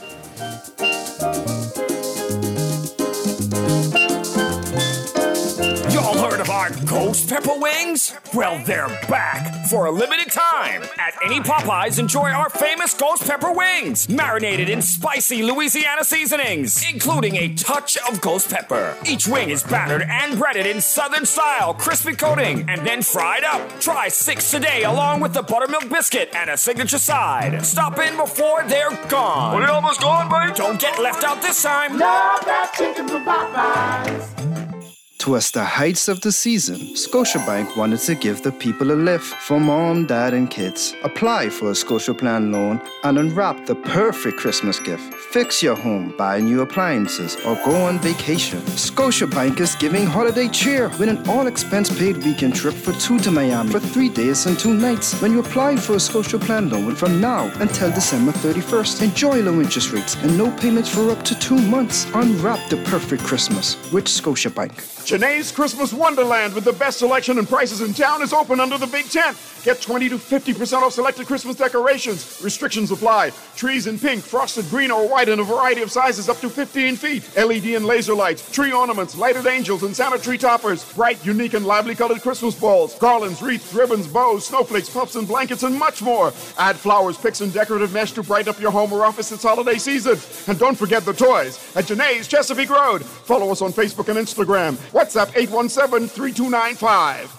Y'all heard of our Ghost Pepper Wings? Well, they're back for a limited time. At any Popeyes, enjoy our famous Ghost Pepper Wings, marinated in spicy Louisiana seasonings, including a touch of ghost pepper. Each wing is battered and breaded in Southern style, crispy coating, and then fried up. Try six today along with the buttermilk biscuit and a signature side. Stop in before they're gone. Well, they almost gone, mate. Don't get left out this time. Love that chicken from Popeyes. Towards the heights of the season, Scotiabank wanted to give the people a lift for mom, dad, and kids. Apply for a Scotia Plan loan and unwrap the perfect Christmas gift. Fix your home, buy new appliances, or go on vacation. Scotiabank is giving holiday cheer with an all-expense-paid weekend trip for two to Miami for three days and two nights. When you apply for a Scotia Plan loan from now until December thirty-first, enjoy low interest rates and no payments for up to two months. Unwrap the perfect Christmas with Scotiabank. Janae's Christmas Wonderland with the best selection and prices in town is open under the Big Tent. Get twenty to fifty percent off selected Christmas decorations. Restrictions apply. Trees in pink, frosted green or white in a variety of sizes up to fifteen feet. L E D and laser lights, tree ornaments, lighted angels and Santa tree toppers. Bright, unique and lively colored Christmas balls, garlands, wreaths, ribbons, bows, snowflakes, puffs and blankets and much more. Add flowers, picks and decorative mesh to brighten up your home or office this holiday season. And don't forget the toys at Janae's Chesapeake Road. Follow us on Facebook and Instagram. WhatsApp eight one seven, three two nine five.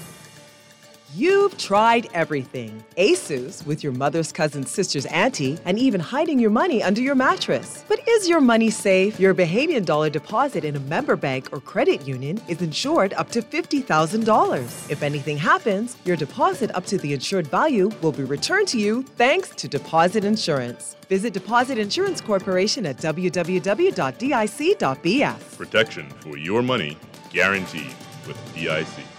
You've tried everything. ASUS with your mother's cousin's sister's auntie, and even hiding your money under your mattress. But is your money safe? Your Bahamian dollar deposit in a member bank or credit union is insured up to fifty thousand dollars. If anything happens, your deposit up to the insured value will be returned to you thanks to Deposit Insurance. Visit Deposit Insurance Corporation at w w w dot d i c dot b f. Protection for your money guaranteed with D I C.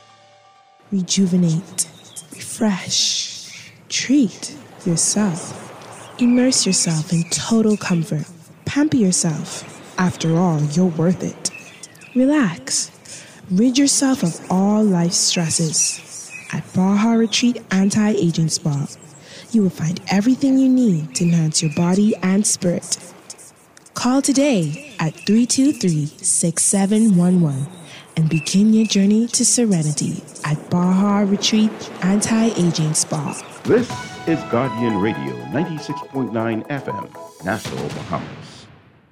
Rejuvenate, refresh, treat yourself. Immerse yourself in total comfort. Pamper yourself. After all, you're worth it. Relax. Rid yourself of all life's stresses. At Baja Retreat Anti-Aging Spa, you will find everything you need to enhance your body and spirit. Call today at three two three, six seven one one. And begin your journey to serenity at Baja Retreat Anti-Aging Spa. This is Guardian Radio, ninety-six point nine F M, Nassau, Bahamas.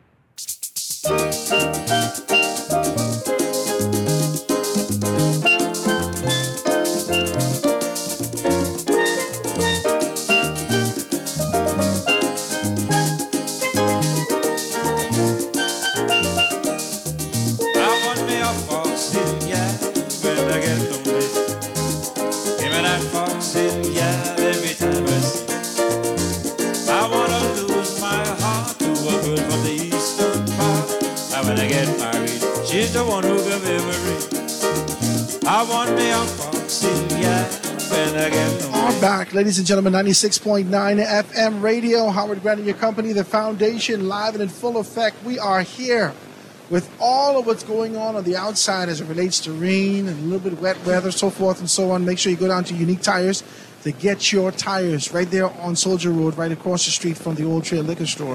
She's the one who gave every. I want me a foxy, yeah, when I get home. Are back, ladies and gentlemen, ninety-six point nine F M radio. Howard Grant and your company, the Foundation, live and in full effect. We are here with all of what's going on on the outside as it relates to rain and a little bit of wet weather, so forth and so on. Make sure you go down to Unique Tires to get your tires right there on Soldier Road, right across the street from the Old Trail Liquor Store.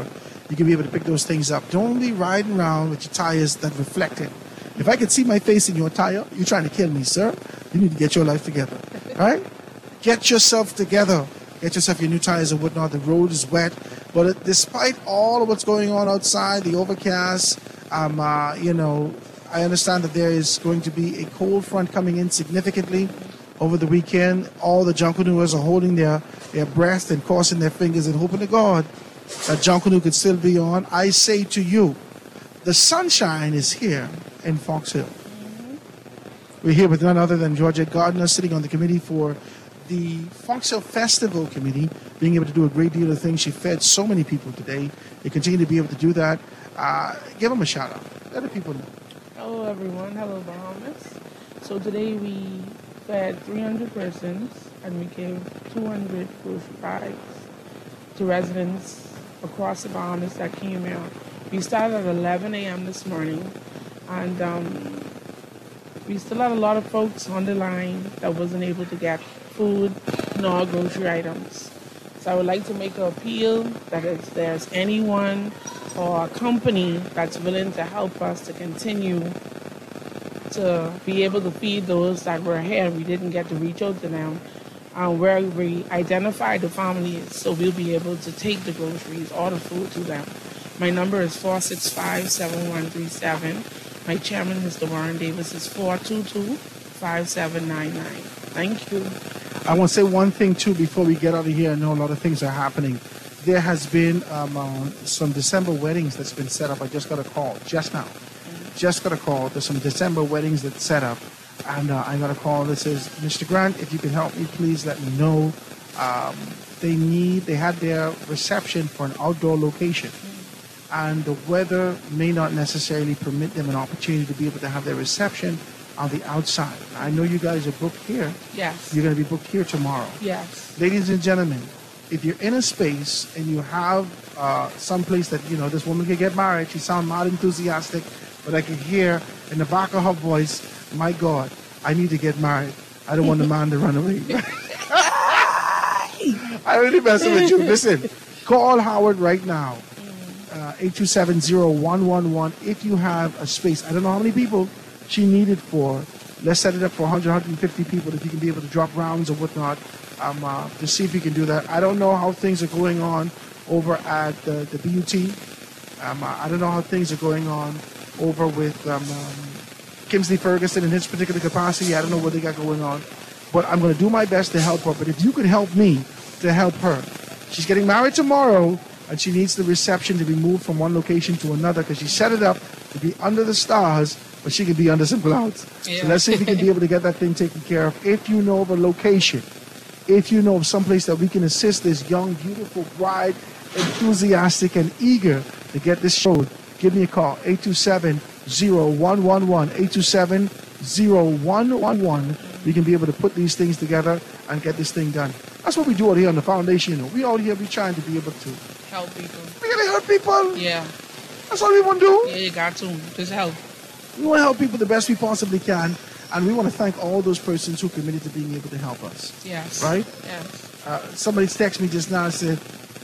you can be able to pick those things up. Don't be riding around with your tires that reflect it. If I could see my face in your tire, you're trying to kill me, sir. You need to get your life together, right? Get yourself together. Get yourself your new tires and whatnot. The road is wet. But despite all of what's going on outside, the overcast, um, uh, you know, I understand that there is going to be a cold front coming in significantly over the weekend. All the Junkanooers are holding their, their breath and crossing their fingers and hoping to God that Junkanoo could still be on. I say to you, the sunshine is here in Fox Hill. We're here with none other than Georgette Gardner, sitting on the committee for the Fox Hill Festival Committee, being able to do a great deal of things. She fed so many people today. They continue to be able to do that. Uh, give them a shout out. Let the people know. Hello, everyone. Hello, Bahamas. So today we fed three hundred persons and we gave two hundred grocery bags to residents across the Bahamas that came out. We started at eleven a.m. this morning, and um, we still had a lot of folks on the line that wasn't able to get food nor grocery items. So I would like to make an appeal that if there's anyone or a company that's willing to help us to continue to be able to feed those that were here and we didn't get to reach out to them, um, where we identify the families so we'll be able to take the groceries or the food to them. My number is four six five, seven one three seven. My chairman, Mister Warren Davis, is four two two, five seven nine nine. Thank you. I want to say one thing, too, before we get out of here. I know a lot of things are happening. There has been um, uh, some December weddings that's been set up. I just got a call just now. Just got a call. There's some December weddings that's set up. And uh, I got a call that says, Mister Grant, if you can help me, please let me know. Um, they need, they had their reception for an outdoor location. And the weather may not necessarily permit them an opportunity to be able to have their reception on the outside. I know you guys are booked here. Yes. You're going to be booked here tomorrow. Yes. Ladies and gentlemen, if you're in a space and you have uh, some place that, you know, this woman can get married, she sounds not enthusiastic, but I can hear in the back of her voice, my God, I need to get married. I don't want the man to run away. I'm really messing with you. Listen, call Howard right now. Uh, eight two seven, zero one one one if you have a space. I don't know how many people she needed for. Let's set it up for one hundred, one hundred fifty people if you can be able to drop rounds or whatnot um, uh, to see if you can do that. I don't know how things are going on over at the, the B U T. Um, I don't know how things are going on over with um, um, Kingsley Ferguson in his particular capacity. I don't know what they got going on. But I'm going to do my best to help her. But if you could help me to help her. She's getting married tomorrow, and she needs the reception to be moved from one location to another because she set it up to be under the stars, but she could be under some clouds. Yeah. So let's see if we can be able to get that thing taken care of. If you know of a location, if you know of someplace that we can assist this young, beautiful bride, enthusiastic and eager to get this show, give me a call, eight two seven, zero one one one, eight two seven, zero one one one. We can be able to put these things together and get this thing done. That's what we do out here on the foundation. You know. We out here, we trying to be able to help people. We gotta help people. Yeah. That's all we want to do. Yeah, you got to. Just help. We want to help people the best we possibly can. And we want to thank all those persons who committed to being able to help us. Yes. Right? Yes. Uh, somebody texted me just now and said,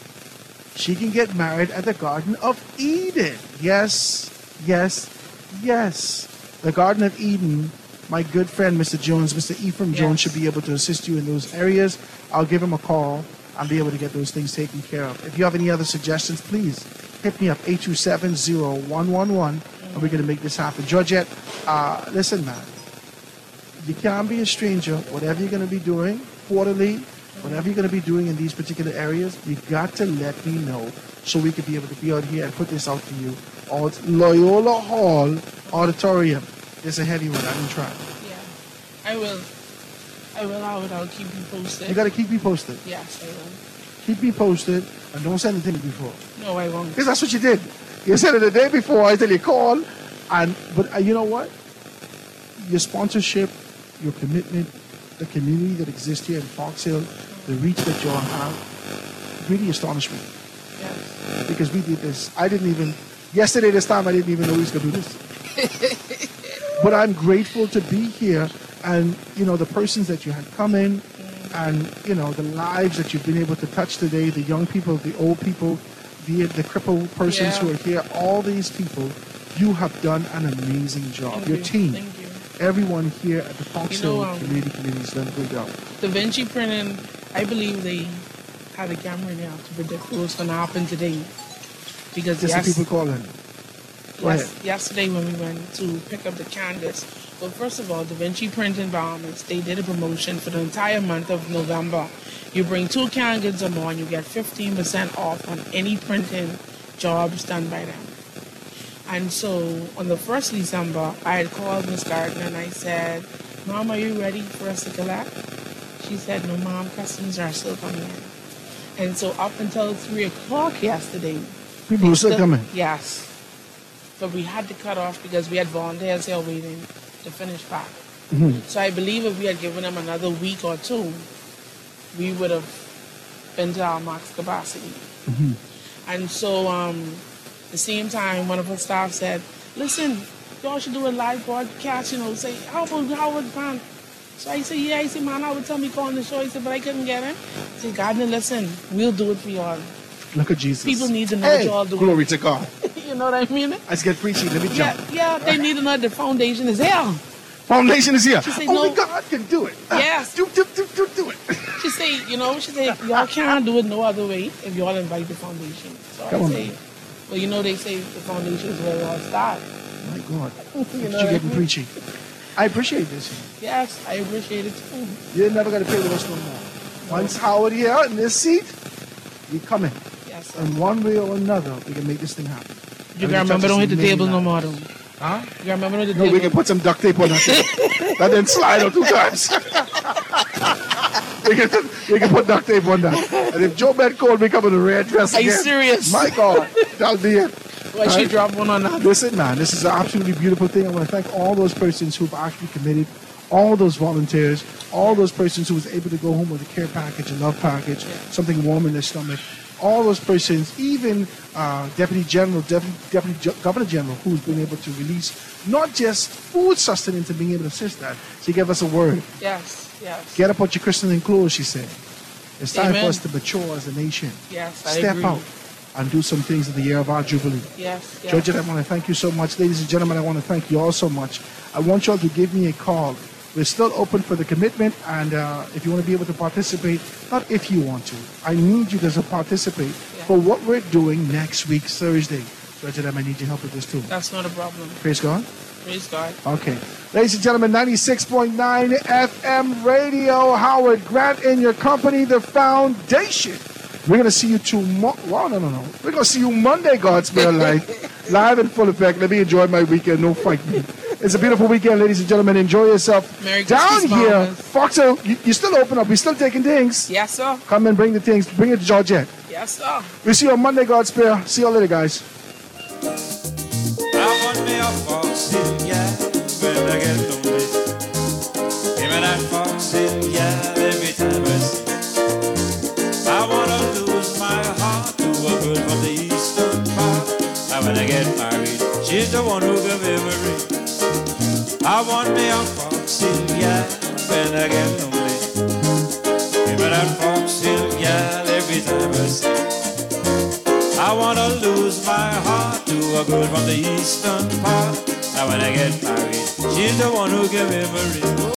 she can get married at the Garden of Eden. Yes, yes, yes. The Garden of Eden, my good friend, Mister Jones, Mister Ephraim yes. Jones, should be able to assist you in those areas. I'll give him a call and be able to get those things taken care of. If you have any other suggestions, please hit me up, eight two seven, zero one one one, and we're going to make this happen. Georgette, uh, listen, man. You can't be a stranger. Whatever you're going to be doing quarterly, whatever you're going to be doing in these particular areas, you've got to let me know so we could be able to be out here and put this out to you. Or Loyola Hall Auditorium. It's a heavy one. I didn't try. Yeah, I will. I will. I will. I'll keep you posted. You got to keep me posted. Yes, I will. Keep me posted and don't send anything before. No, I won't. Because that's what you did. You said it the day before. I tell you call, and but uh, you know what? Your sponsorship, your commitment, the community that exists here in Fox Hill, the reach that you all have, really astonished me. Yes. Because we did this. I didn't even, yesterday this time, I didn't even know we was going to do this. But I'm grateful to be here and, you know, the persons that you had come in and, you know, the lives that you've been able to touch today, the young people, the old people, the the crippled persons Yeah. who are here, all these people, you have done an amazing job. Thank Your you. team, Thank you. everyone here at the Fox You know, Hill um, Community Committee has done a good job. Da Vinci printing, I believe they had a camera in there to predict what was going to happen today. Because Just yes, the people calling. Go yes, ahead. yesterday when we went to pick up the canvas, well, first of all, Da Vinci Printing Bahamas, they did a promotion for the entire month of November. You bring two canvas or more and you get fifteen percent off on any printing jobs done by them. And so on the first of December, I had called Miss Gardner and I said, Mom, are you ready for us to collect? She said, no, Mom, customers are still coming in. And so up until three o'clock yesterday. People were still the- coming. Yes. But we had to cut off because we had volunteers here waiting to finish pack. Mhm. So I believe if we had given them another week or two, we would have been to our max capacity. Mhm. And so um, at the same time, one of our staff said, listen, y'all should do a live broadcast, you know, say, how about Howard Bank? So I said, yeah. I said, man, Howard told me call on the show. He said, but I couldn't get him. I said, Gardner, listen, we'll do it for y'all. Look at Jesus. People need to know Hey, what y'all doing. glory to God. You know what I mean? Let's get preachy. Let me Yeah, jump. yeah, they need to know the foundation is here. Foundation is here. She said, Only no. God can do it. Yes. Do, do, do, do, do it. She said, you know, she said, y'all can't do it no other way if y'all invite the foundation. So Come I on, say, man. well, you know, they say the foundation is where it all started. My God. You Look know at what you I getting mean? preachy. I appreciate this. Yes, I appreciate it too. You're never going to play with us no more. Once Howard here in this seat, we coming. Yes, sir. And one way or another, we can make this thing happen. You can remember, don't hit the table no more, though. Huh? You can remember, don't hit the No, table. we can put some duct tape on that thing. That then slide out two times. we, can, we can put duct tape on that. And if Joe Ben Cole become in a red dress Are you again, serious? my God, that'll be it. Why she Right? dropped one on that? Listen, man, this is an absolutely beautiful thing. I want to thank all those persons who've actually committed, all those volunteers, all those persons who was able to go home with a care package, a love package, something warm in their stomach. All those persons, even uh, Deputy General, Deputy, Deputy Ju- Governor General, who's been able to release not just food sustenance and being able to assist that. She gave us a word. Yes, yes. Get up out your christening clothes, she said. It's time Amen. for us to mature as a nation. Yes, I Step agree. out and do some things in the year of our Jubilee. Yes, yes. Georgia, I want to thank you so much. Ladies and gentlemen, I want to thank you all so much. I want you all to give me a call. We're still open for the commitment, and uh, if you want to be able to participate, not if you want to, I need you to participate for what we're doing next week, Thursday. Georgia, I need your help with this too. That's not a problem. Praise God. Praise God. Okay. Ladies and gentlemen, ninety-six point nine F M Radio, Howard Grant in your company, the foundation. We're going to see you tomorrow. Wow, no, no, no. We're going to see you Monday, God's Spare Life. Live in full effect. Let me enjoy my weekend. No fight me. It's a beautiful weekend, ladies and gentlemen. Enjoy yourself. Merry Down Christmas, here, Bahamas. Foxhill, you, you still open up. We're still taking things. Yes, sir. Come and bring the things. Bring it to Georgette. Yes, sir. We'll see you on Monday, God's Spare. See you later, guys. I want me a foxy, yeah, when I get lonely. Give me that foxy, yeah, every time I see. I wanna lose my heart to a girl from the eastern part. And when I get married, she's the one who give every. I want me a foxy, yeah, when I get lonely. Give me that foxy, yeah, every time I see. I wanna lose my heart to a girl from the eastern part. Now when I get married, she's the one who give me a ring.